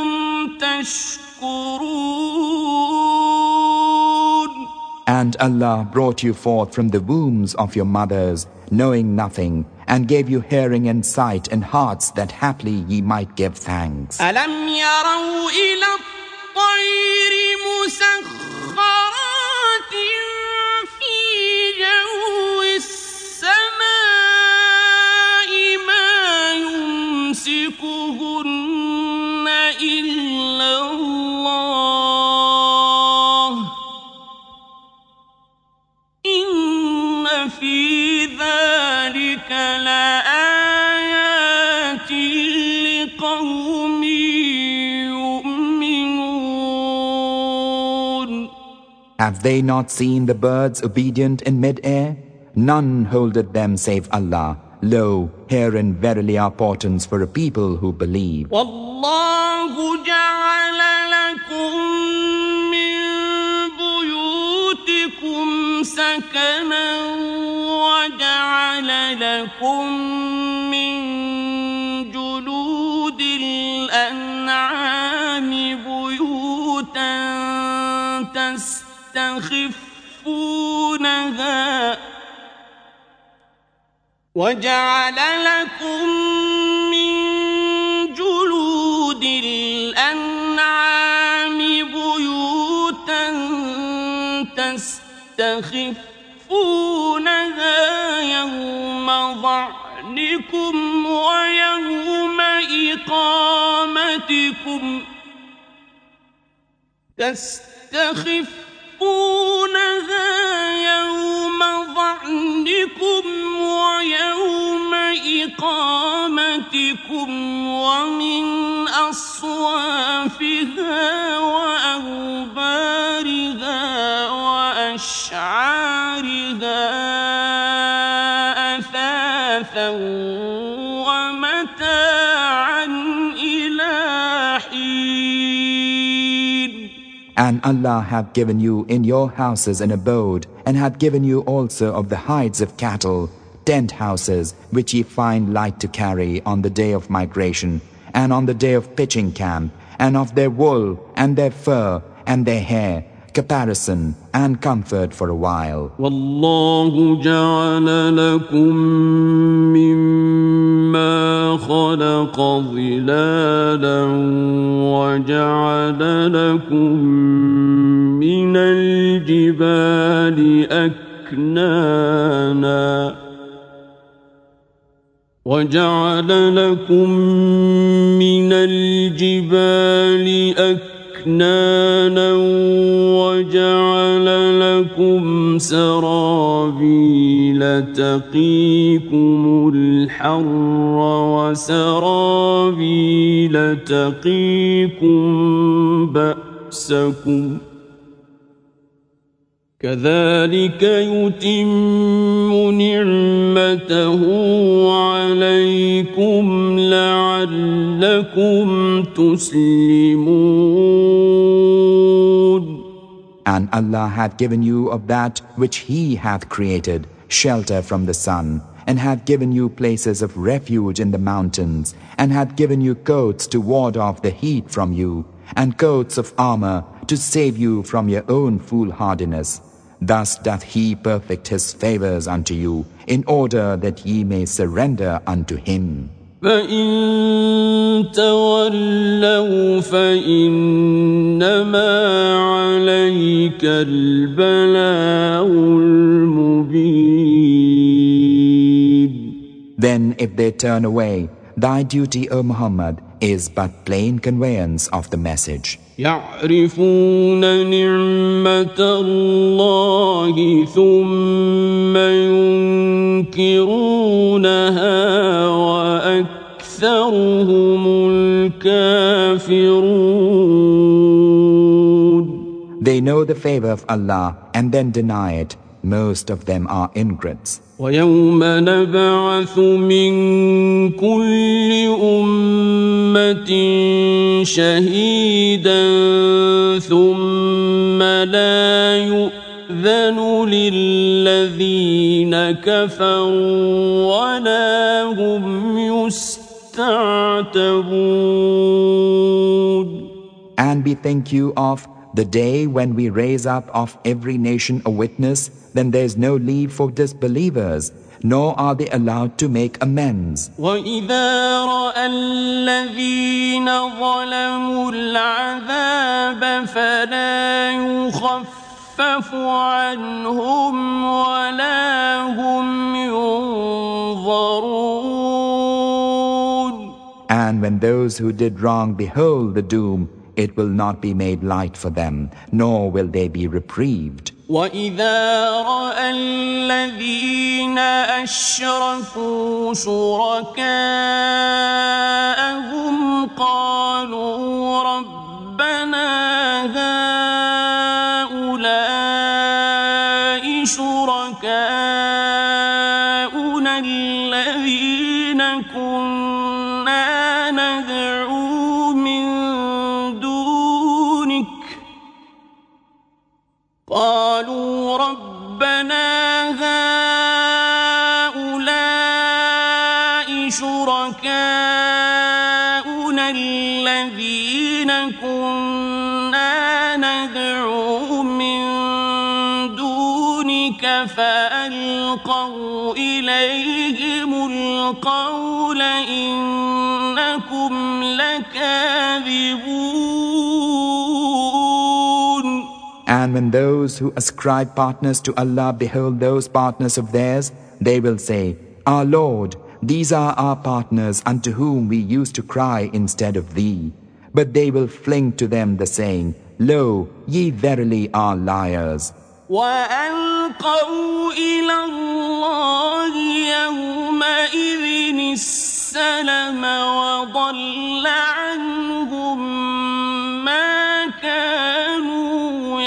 تشكرون. And Allah brought you forth from the wombs of your mothers, knowing nothing, and gave you hearing and sight and hearts that haply ye might give thanks. ألم يروا إلى الطير مسخرات في جو السماء ما يمسكهن إلا الله إن في ذلك لآيات لقوم يؤمنون. Have they not seen the birds obedient in mid-air? None holdeth them save Allah. Lo, herein verily are portents for a people who believe. والله جعل لكم من بيوتكم سكنا وجعل لكم من جلود الأنعام بيوتا تستخفونها وجعل لكم من جلود الأنعام بيوتا تستخفونها يوم ظعنكم ويوم إقامتكم ويوم إقامتكم ومن أصوافها وأوبارها وأشعارها أثاثا ومتاعا إلى حين. And Allah hath given you in your houses an abode, and hath given you also of the hides of cattle, tent houses, which ye find light to carry on the day of migration, and on the day of pitching camp, and of their wool, and their fur, and their hair, caparison, and comfort for a while. والله جعل لكم مما خلق ظلالا وجعل لكم من الجبال أكنانا وجعل لكم من الجبال أكنانا وجعل لكم سرابيل تقيكم الحر وسرابيل تقيكم بأسكم كذلك يتم نعمته عليكم لعلكم تسلمون. And Allah hath given you of that which He hath created, shelter from the sun, and hath given you places of refuge in the mountains, and hath given you coats to ward off the heat from you, and coats of armor to save you from your own foolhardiness. Thus doth He perfect His favors unto you, in order that ye may surrender unto Him. فإن تولوا فإنما عليك البلاغ المبين. Then if they turn away, thy duty, O Muhammad, is but plain conveyance of the message. يعرفون نعمة الله ثم ينكرونها وأكثرهم الكافرون. They know the favor of Allah and then deny it. Most of them are ingrates. ويوم نبعث من كل أمة شهيدا ثم لا يؤذن للذين كفروا ولا هم يستعتبون. And bethink you of the day when we raise up of every nation a witness, then there is no leave for disbelievers, nor are they allowed to make amends. وَإِذَا رَأَى الَّذِينَ ظَلَمُوا الْعَذَابَ فَلَا يُخَفَّفُ عَنْهُمْ وَلَا هُمْ يُنظَرُونَ. And when those who did wrong behold the doom, it will not be made light for them, nor will they be reprieved. وَإِذَا رَأَى الَّذِينَ أَشْرَكُوا شُرَكَاءَهُمْ قَالُوا رَبَّنَا هَؤُلَاءِ شُرَكَاؤُنَا الَّذِينَ كُنَّا نَدْعُو مِن دُونِكَ قالوا ربنا هؤلاء شركاؤنا الذين كنا ندعو من دونك فألقوا إليهم القول إنكم لكاذبون. And when those who ascribe partners to Allah behold those partners of theirs, they will say, Our Lord, these are our partners unto whom we used to cry instead of Thee. But they will fling to them the saying, Lo, ye verily are liars. وَأَلْقَوْا إِلَى اللَّهِ يَوْمَئِذٍ السَّلَمَ وَضَلَّ عَنْهُمْ مَا كَانُوا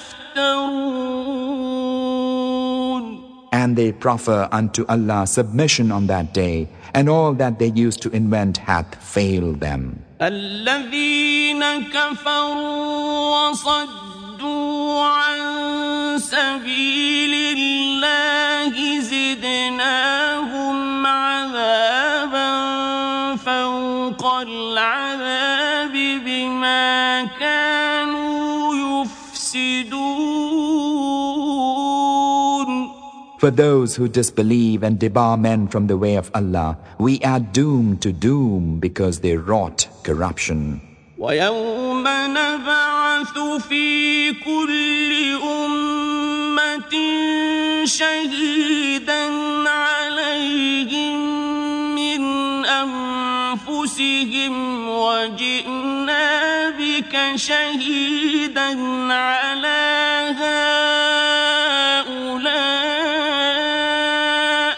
يَفْتَرُونَ. And they proffer unto Allah submission on that day, and all that they used to invent hath failed them. الَّذِينَ كَفَرُوا وَصَدُّوا عَن سَبِيلِ اللَّهِ زِدْنَاهُمْ عَذَابًا فَوْقَ الْعَذَابِ بِمَا كَانُوا يُفْسِدُونَ. For those who disbelieve and debar men from the way of Allah, we add doom to doom because they wrought corruption. وَيَوْمَ نَبْعَثُ فِي كُلِّ أُمَّةٍ شَهِيدًا عَلَيْهِمْ مِنْ أَنفُسِهِمْ وَجِئْنَا بِكَ شَهِيدًا عَلَى هَؤُلَاءِ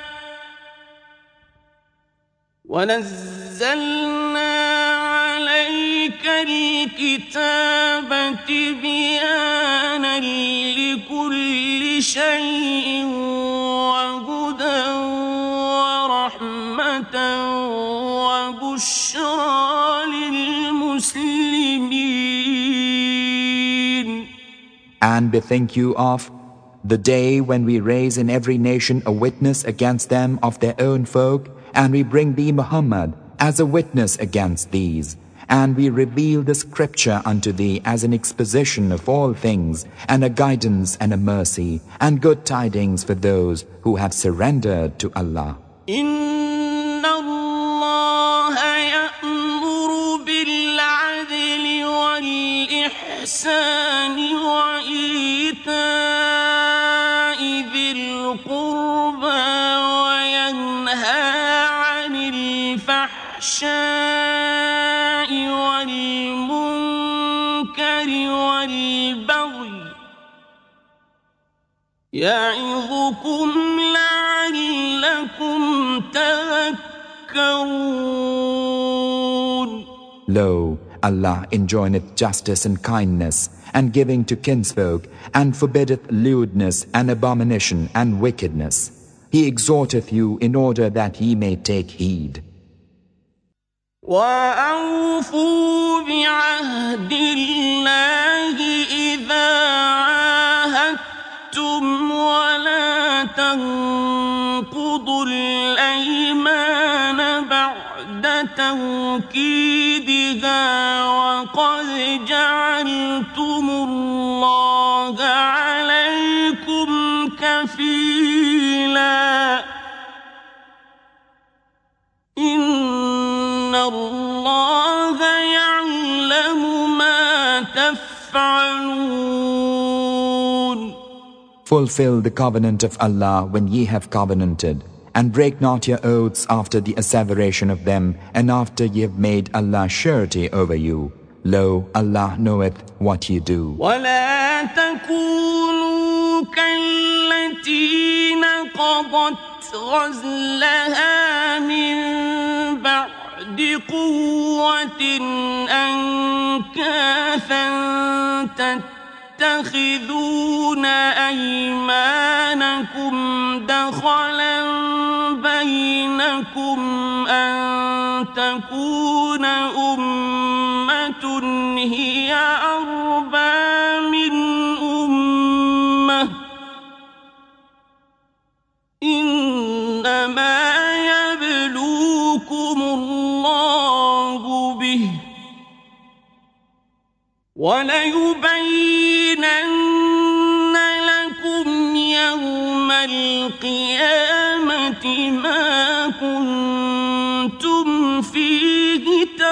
وَنَزَّلْنَا عَلَيْكَ الْكِتَابَ تِبْيَانًا لِكُلِّ شَيْءٍ وَهُدًى وَرَحْمَةً وَبُشْرَى لِلْمُسْلِمِينَ. And bethink you of the day when we raise in every nation a witness against them of their own folk, and we bring thee Muhammad as a witness against these, and we reveal the scripture unto thee as an exposition of all things, and a guidance and a mercy, and good tidings for those who have surrendered to Allah. إِنَّ اللَّهَ يَأْمُرُ بِالْعَدْلِ وَالْإِحْسَانِ وَإِيتَاءِ ذِي الْقُرْبَى وَيَنْهَى عَنِ الْفَحْشَاءِ يعظكم لعلكم تذكرون. Lo, Allah enjoineth justice and kindness, and giving to kinsfolk, and forbiddeth lewdness and abomination and wickedness. He exhorteth you in order that ye may take heed. وَأَوْفُوا بِعَهْدِ اللَّهِ إِذَا عَاهَدتُّمْ وَلَا تَنقُضُوا الْأَيْمَانَ بَعْدَ تَوْكِيدِهَا وَقَدْ جَعَلْتُمُ اللَّهَ عَلَيْكُمْ كَفِيلًا إِنَّ اللَّهَ يَعْلَمُ مَا تَفْعَلُونَ. Fulfill the covenant of Allah when ye have covenanted, and break not your oaths after the asseveration of them, and after ye have made Allah surety over you. Lo, Allah knoweth what ye do. وَلَا تَكُونُوا كَالَّتِي نَقَضَتْ غَزْلَهَا مِن بَعْدِ قُوَّةٍ أَنكَاثًا تَتَّخِذُونَ أَيْمَانَكُمْ دَخَلًا بَيْنَكُمْ أَن تَكُونَ أُمَّةٌ هِيَ أَرْبَىٰ مِنْ أُمَّةٍ إِنَّمَا يَبْلُوكُمُ اللَّهُ بِهِ وَلَيُبَيِّنَنَّ لَكُمْ يَوْمَ الْقِيَامَةِ مَا كُنتُمْ فِيهِ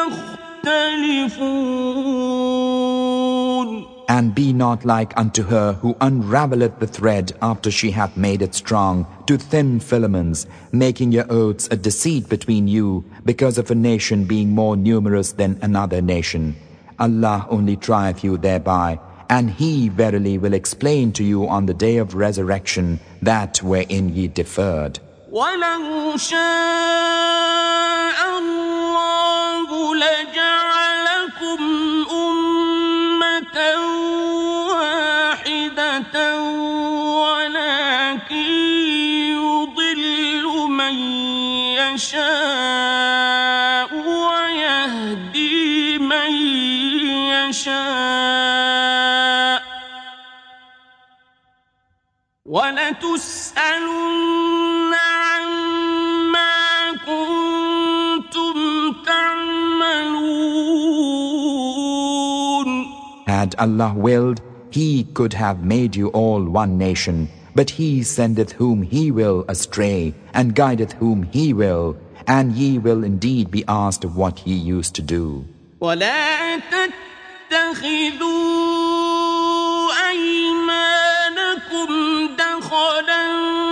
تَخْتَلِفُونَ. And be not like unto her who unravelleth the thread after she hath made it strong to thin filaments, making your oaths a deceit between you because of a nation being more numerous than another nation. Allah only trieth you thereby, and He verily will explain to you on the day of resurrection that wherein ye differed. وَلَوْ شَاءَ اللَّهُ لَجَعَلَكُمْ أُمَّةً وَاحِدَةً وَلَكِن يُضِلُّ مَن يَشَاءُ وَيَهْدِي مَن يَشَاءُ وَلَتُسْأَلُنَّ عَمَّا كُنتُمْ تَعْمَلُونَ. Had Allah willed, He could have made you all one nation, but He sendeth whom He will astray, and guideth whom He will, and ye will indeed be asked of what ye used to do. وَلَا تَتَّخِذُوا أَيْمَانَكُمْ دَخَلًا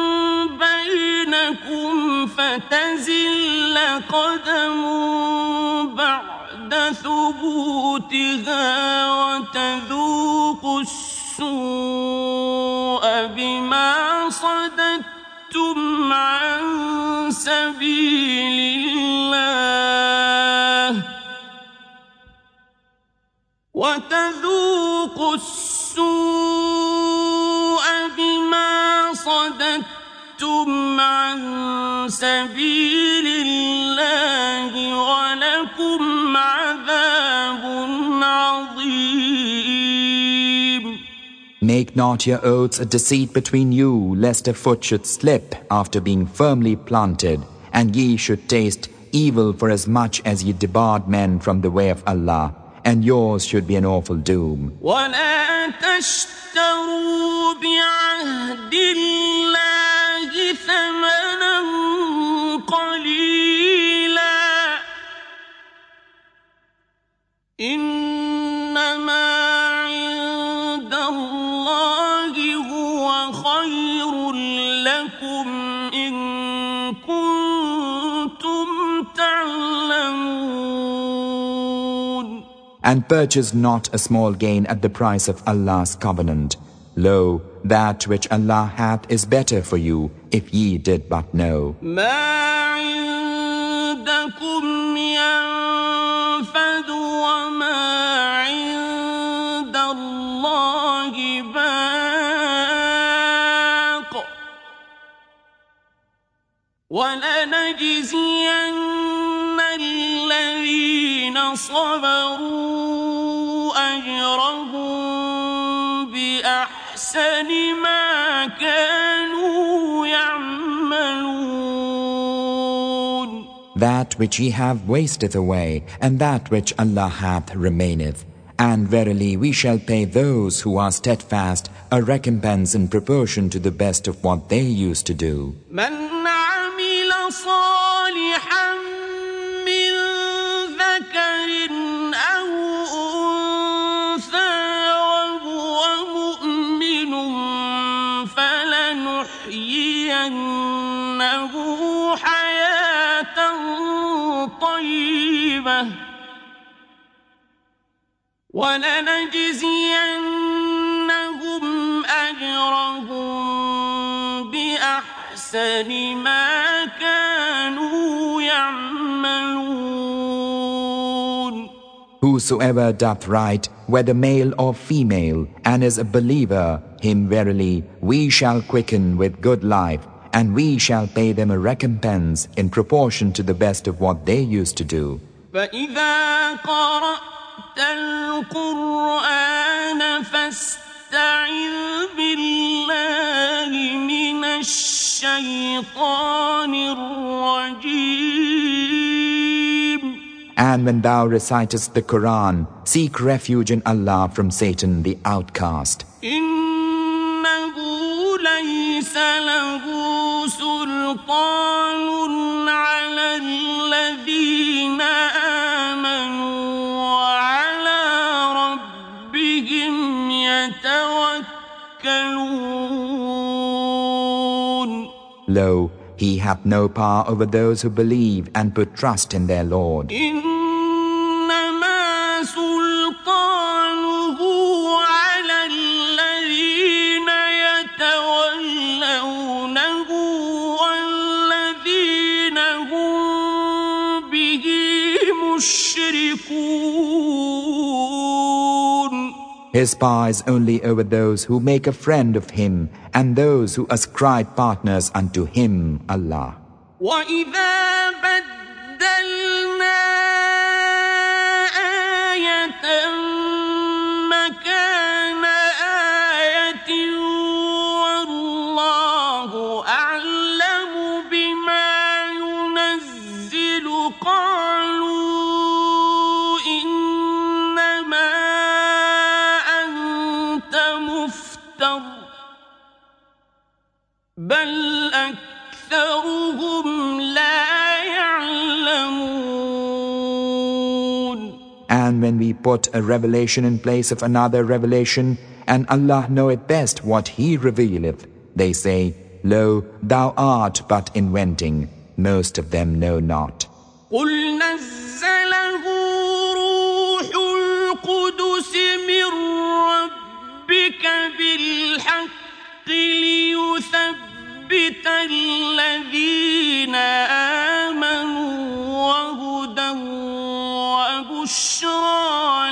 بَيْنَكُمْ فَتَزِلَّ قَدَمٌ بَعْدَ ثُبُوتِهَا وَتَذُوقُوا السُّوءَ بِمَا صَدَدتُّمْ عَن سَبِيلِ اللَّهِ وَتَذُوقُوا السُّوءَ بِمَا صَدَدتُّمْ عَن سَبِيلِ اللَّهِ وَلَكُمْ عَذَابٌ عَظِيمٌ. Make not your oaths a deceit between you, lest a foot should slip after being firmly planted, and ye should taste evil for as much as ye debarred men from the way of Allah, and yours should be an awful doom. وَلَا تَشْتَرُوا بِعَهْدِ اللَّهِ ثَمَنًا قَلِيلًا إِنَّمَا عِندَ اللَّهِ هُوَ خَيْرٌ لَكُمْ إِن كُنتُمْ تعلمون. And purchase not a small gain at the price of Allah's covenant. Lo, that which Allah hath is better for you, if ye did but know. ما عندكم ينفد وما عند الله باق ولنجزين الذين صبروا أجرهم بأحسن ما كانوا يعملون. That which ye have wasteth away, and that which Allah hath remaineth. And verily we shall pay those who are steadfast a recompense in proportion to the best of what they used to do. من عمل صالحا من ذكر أو أنثى وهو مؤمن فلنحيينه حياة طيبة ولنجزينهم أجرهم بأحسن ما كانوا يعملون. Whosoever doth right, whether male or female, and is a believer, him verily we shall quicken with good life, and we shall pay them a recompense in proportion to the best of what they used to do. فإذا قرأت القرآن فاستعذ بالله من الشيطان الرجيم. And when thou recitest the Quran, seek refuge in Allah from Satan the outcast. إنه ليس له سلطان على الذين آمنوا وعلى ربهم يتوكلون. Lo, he hath no power over those who believe and put trust in their Lord. إنما سلطانه على الذين يتولونه والذين هم به مشركون. His power is only over those who make a friend of him and those who ascribe partners unto him, Allah. وإذا بدلنا آية مكان آية والله أعلم بما ينزل قالوا إنما أنت مفتر بل أكثرهم لا يعلمون. And when we put a revelation in place of another revelation, and Allah knoweth best what He revealeth, they say, Lo, thou art but inventing. Most of them know not. قل نزله روح القدس من ربك بالحق ليثبت الذين آمنوا وهدى وبشرى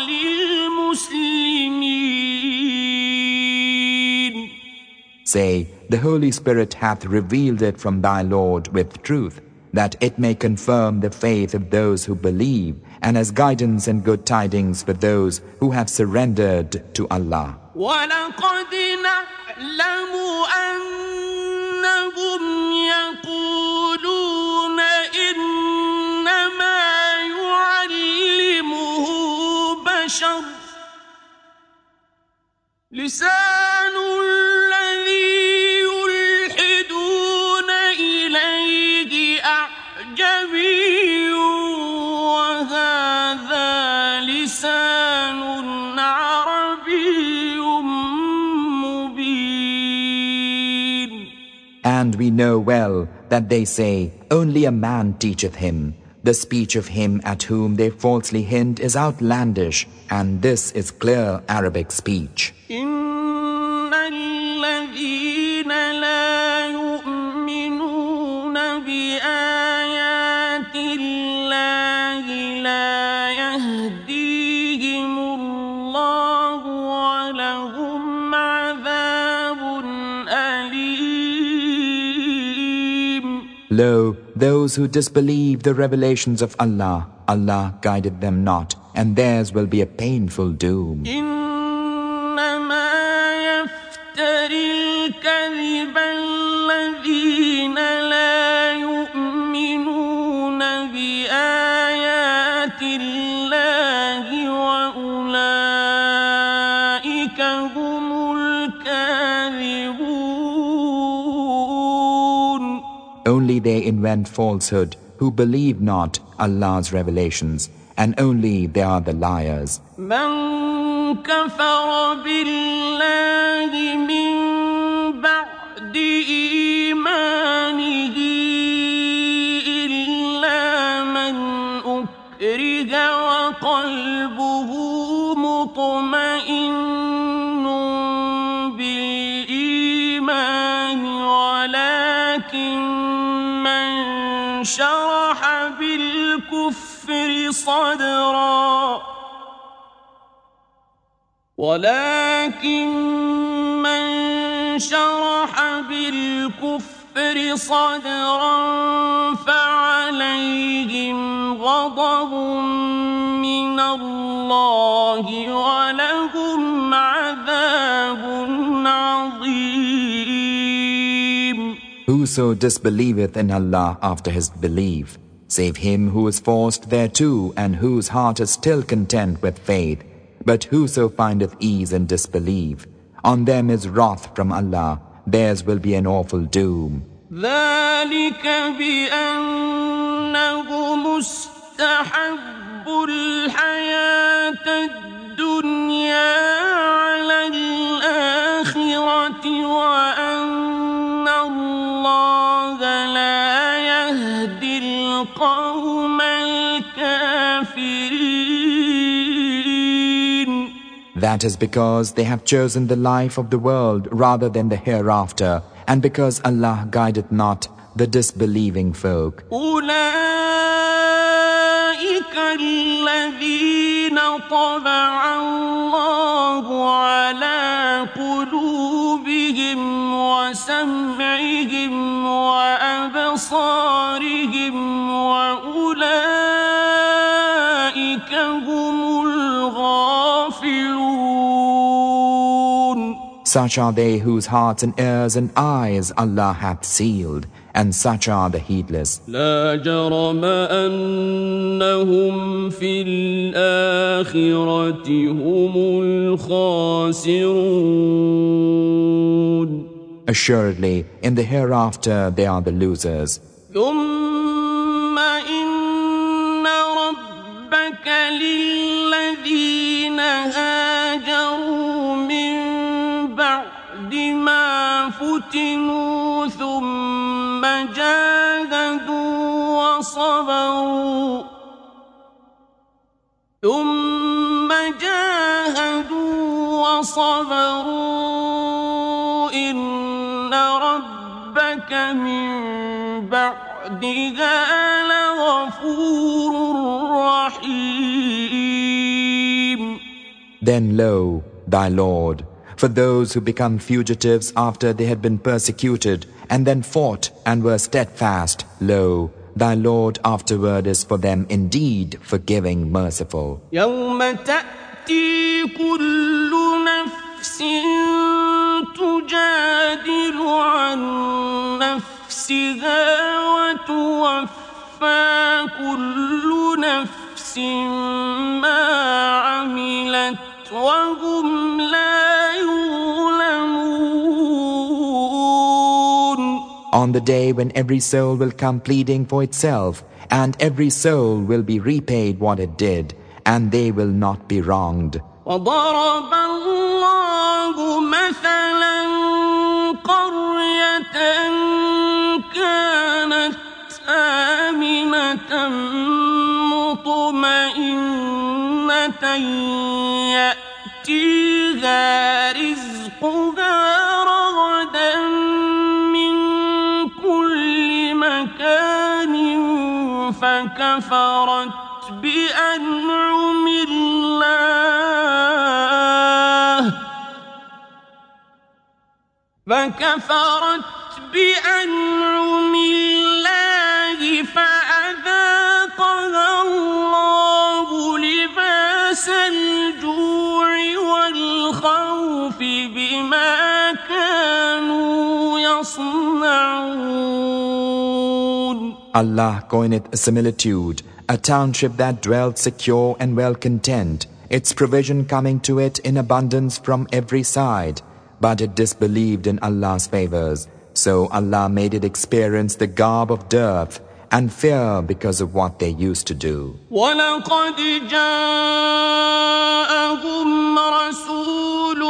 للمسلمين. Say, the Holy Spirit hath revealed it from thy Lord with truth, that it may confirm the faith of those who believe, and as guidance and good tidings for those who have surrendered to Allah. وَلَقَدْ نَعْلَمُ أَنَّهُمْ يَقُولُونَ إِنَّمَا يُعَلِّمُهُ بَشَرٌ لِسَانُ الَّذِي يُلْحِدُونَ إِلَيْهِ أَعْجَمِيٌّ وَهَذَا لِسَانٌ عَرَبِيٌّ مُبِينٌ. And we know well that they say, only a man teacheth him. The speech of him at whom they falsely hint is outlandish, and this is clear Arabic speech. إِنَّ Lo, those who disbelieve the revelations of Allah, Allah guided them not, and theirs will be a painful doom. إنما يفتري الكذب الذين لا يؤمنون بآيات الله وأولئك هم الكاذبون. Only they invent falsehood who believe not Allah's revelations, and only they are the liars. من كفر بالله من بعد إيمانه إلا من أكره وقلبه مطمئن بالإيمان ولكن من شرح بالكفر صدرا فعليهم غضب من الله ولهم عذاب عظيم. Whoso disbelieveth in Allah after his belief, save him who is forced thereto and whose heart is still content with faith, but whoso findeth ease in disbelief, on them is wrath from Allah, theirs will be an awful doom. ذلك بأنهم استحبوا الحياة الدنيا على الآخرة وأن الله لا يهدي القوم الكافرين. That is because they have chosen the life of the world rather than the hereafter, and because Allah guideth not the disbelieving folk. أولئك الذين طبع الله على قلوبهم وسمعهم وأبصارهم وأولئك هم الغافلون. Such are they whose hearts and ears and eyes Allah hath sealed, and such are the heedless. لا جرم أنهم في الآخرة هم الخاسرون. Assuredly, in the hereafter they are the losers. ثم إن ربك للذين هاجروا من بعد ما فتنوا ثم جاهدوا وصبروا إن ربك من بعدها لغفور رحيم. Then lo, thy Lord, for those who become fugitives after they had been persecuted and then fought and were steadfast, lo, thy Lord afterward is for them indeed forgiving, merciful. يوم تأتي كل نفس تجادل عن نفسها وتوفى كل نفس ما عملت وهم لا يظلمون. On the day when every soul will come pleading for itself, and every soul will be repaid what it did, and they will not be wronged. وضرب الله مثلا قرية كانت آمنة مطمئنة يأتيها رزقها رغدا من كل مكان فكفرت بأنعم الله Allah coineth a similitude, a township that dwelt secure and well content, its provision coming to it in abundance from every side. But it disbelieved in Allah's favors, so Allah made it experience the garb of dearth and fear because of what they used to do. وَلَقَدْ جَاءَهُمْ رَسُولٌ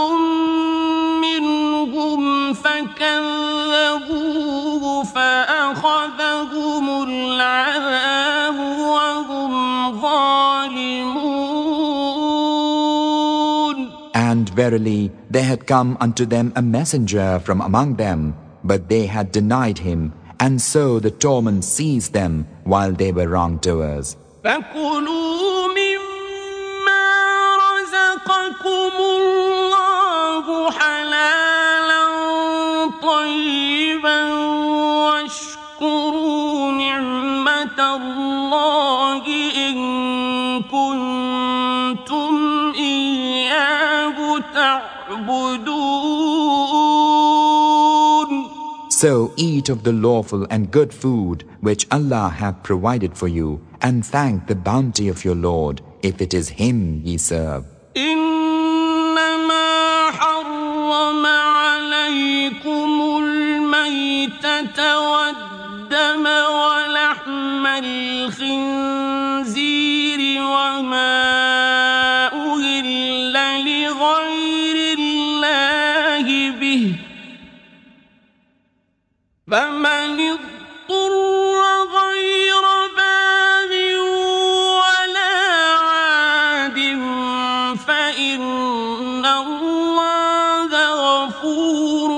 مِّنْهُمْ فَكَذَّبُوهُ فَأَخَذَهُمُ الْعَذَابُ وَهُمْ ظَالِمُونَ. And verily, there had come unto them a messenger from among them, but they had denied him, and so the torment seized them while they were wrongdoers. فَكُلُوا مِمَّا رَزَقَكُمُ اللَّهُ حَلَالًا طَيِّبًا وَاشْكُرُوا نِعْمَةَ اللَّهِ إِن كُنتُمْ إِيَّاهُ تَعْبُدُونَ. So eat of the lawful and good food which Allah hath provided for you, and thank the bounty of your Lord, if it is Him ye serve. إنما حرم عليكم الميتة والدم ولحم الخنزير وما أهل لغير الله به فمن اضطر غير باغ ولا عاد فإن الله غفور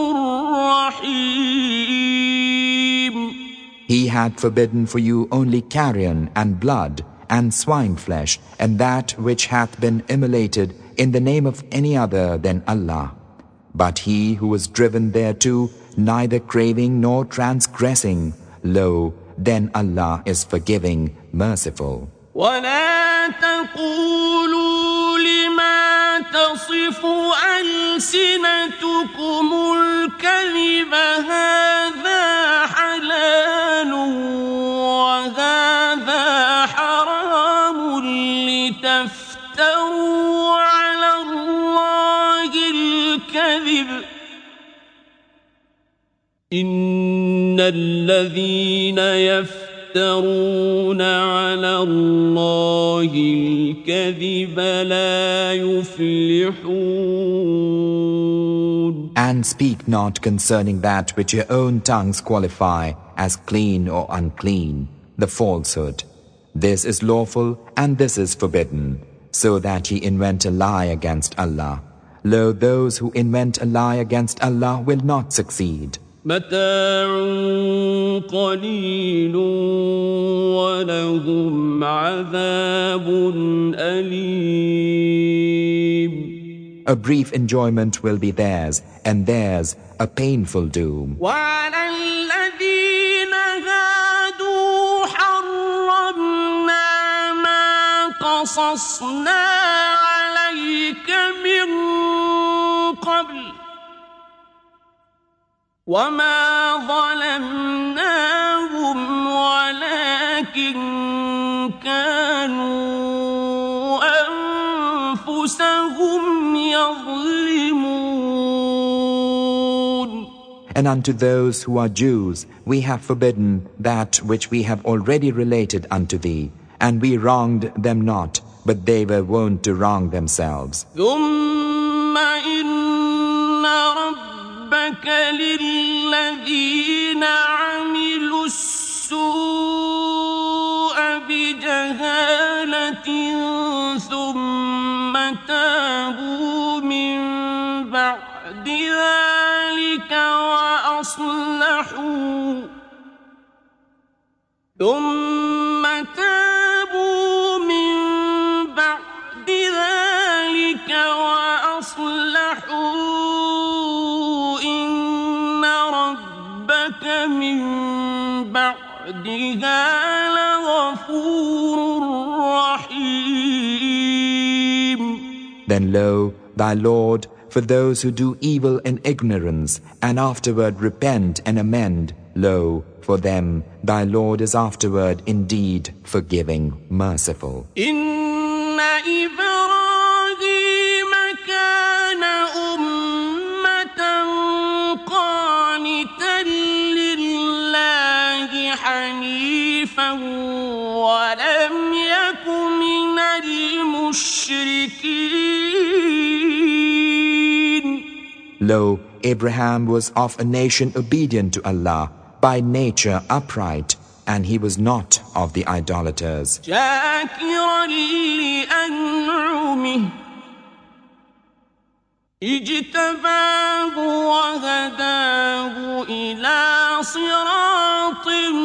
رحيم. He had forbidden for you only carrion and blood and swine flesh and that which hath been immolated in the name of any other than Allah. But he who was driven thereto, neither craving nor transgressing, lo, then Allah is forgiving, merciful. ولا تقولوا لما تصف ألسنتكم الكذب هذا حلال وهذا حرام لتفتروا على الله الكذب إن الذين يفترون على الله الكذب لا يفلحون. And speak not concerning that which your own tongues qualify as clean or unclean, the falsehood. This is lawful and this is forbidden, so that ye invent a lie against Allah. Lo, those who invent a lie against Allah will not succeed. متاع قليل ولهم عذاب أليم. A brief enjoyment will be theirs, and theirs a painful doom. وعلى الذين هادوا حرمنا ما قصصنا عليك من قبل وما ظلمناهم ولكن كانوا أنفسهم يظلمون. And unto those who are Jews we have forbidden that which we have already related unto thee, and we wronged them not, but they were wont to wrong themselves. ثم إن ربك للذين عملوا السوء بجهالة ثم تابوا من بعد ذلك وأصلحوا إن ربك من بعدها لغفور رحيم. Then lo, thy Lord, for those who do evil in ignorance and afterward repent and amend, Lo, for them thy Lord is afterward indeed forgiving, merciful. Inna Ibrahim kana ummatan qanitan lillahi hanifan wa lam yakun minal mushrikeen. Lo, Abraham was of a nation obedient to Allah, by nature upright, and he was not of the idolaters. شاكرا لأنعمه اجتباه وهداه إلى صراط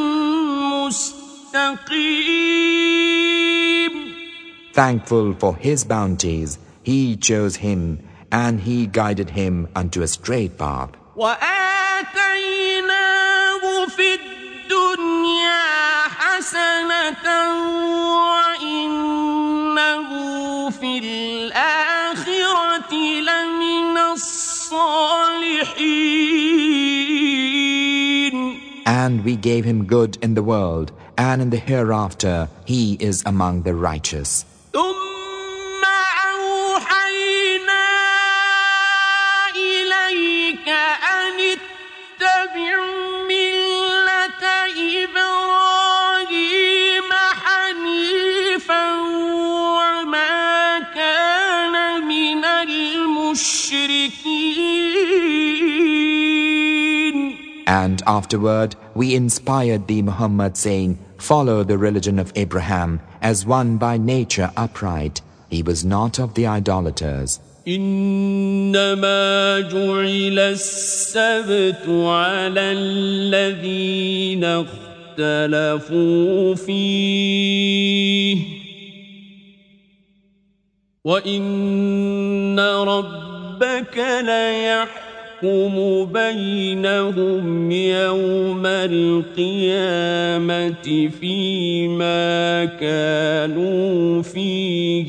مستقيم. Thankful for his bounties, he chose him, and he guided him unto a straight path. وآتيناه في الدنيا حسنة وإنه في الآخرة لمن الصالحين. And we gave him good in the world, and in the hereafter he is among the righteous. ثم أوحينا إليك أن اتبع ملة إبراهيم حنيفا وما كان من المشركين. And afterward we inspired thee, Muhammad, saying, follow the religion of Abraham as one by nature upright. He was not of the idolaters. إنما جعل السبت على الذين اختلفوا فيه وإن ربك ليحكم بينهم يوم القيامة فيما كانوا فيه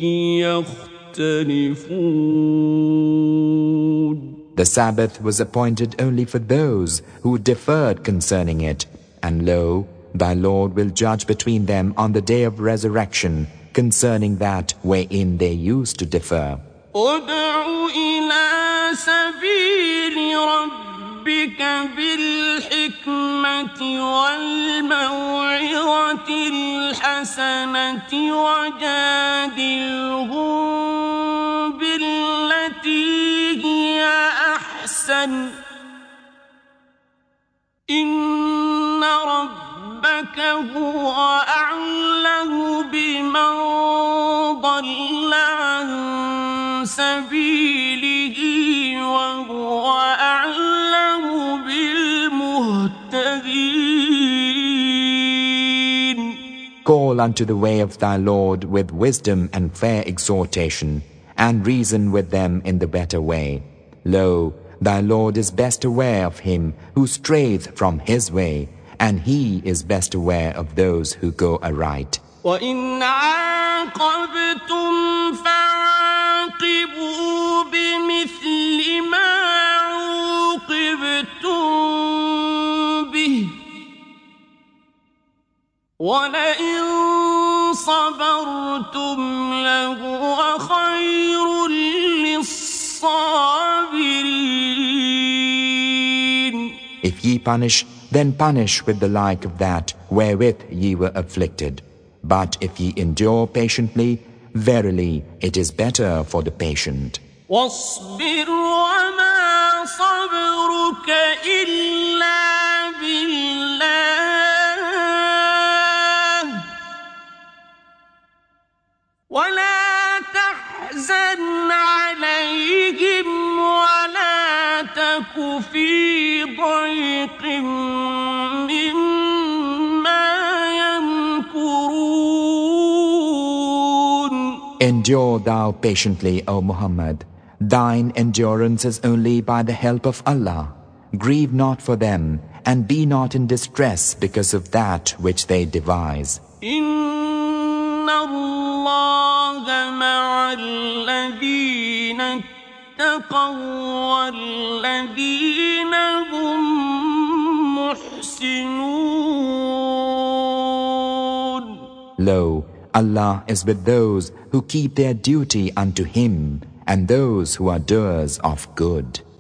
يختلفون. The Sabbath was appointed only for those who deferred concerning it, and lo, thy Lord will judge between them on the day of resurrection concerning that wherein they used to differ. ادع إلى سبيل ربك بالحكمة والموعظة الحسنة وجادلهم بالتي هي أحسن إن ربك هو أعلم بمن ضل عن سبيله وهو أعلم بالمهتدين. Call unto the way of thy Lord with wisdom and fair exhortation, and reason with them in the better way. Lo, thy Lord is best aware of him who strayeth from his way, and he is best aware of those who go aright. وَإِنْ عَاقَبْتُمْ فَعَاقِبُوا بِمِثْلِ مَا عُوقِبْتُمْ بِهِ وَلَئِنْ صَبَرْتُمْ لَهُوَ خَيْرٌ لِلصَّابِرِينَ. If ye punish, then punish with the like of that wherewith ye were afflicted. But if ye endure patiently, verily it is better for the patient. واصبر وما صبرك إلا بالله ولا تحزن عليهم ولا تك في ضيق مما يمكرون. Endure thou patiently, O Muhammad. Thine endurance is only by the help of Allah. Grieve not for them, and be not in distress because of that which they devise. إن الله مع الذين اتقوا والذين هم محسنون. المحسنون. Lo, Allah is with those who keep their duty unto Him and those who are doers of good.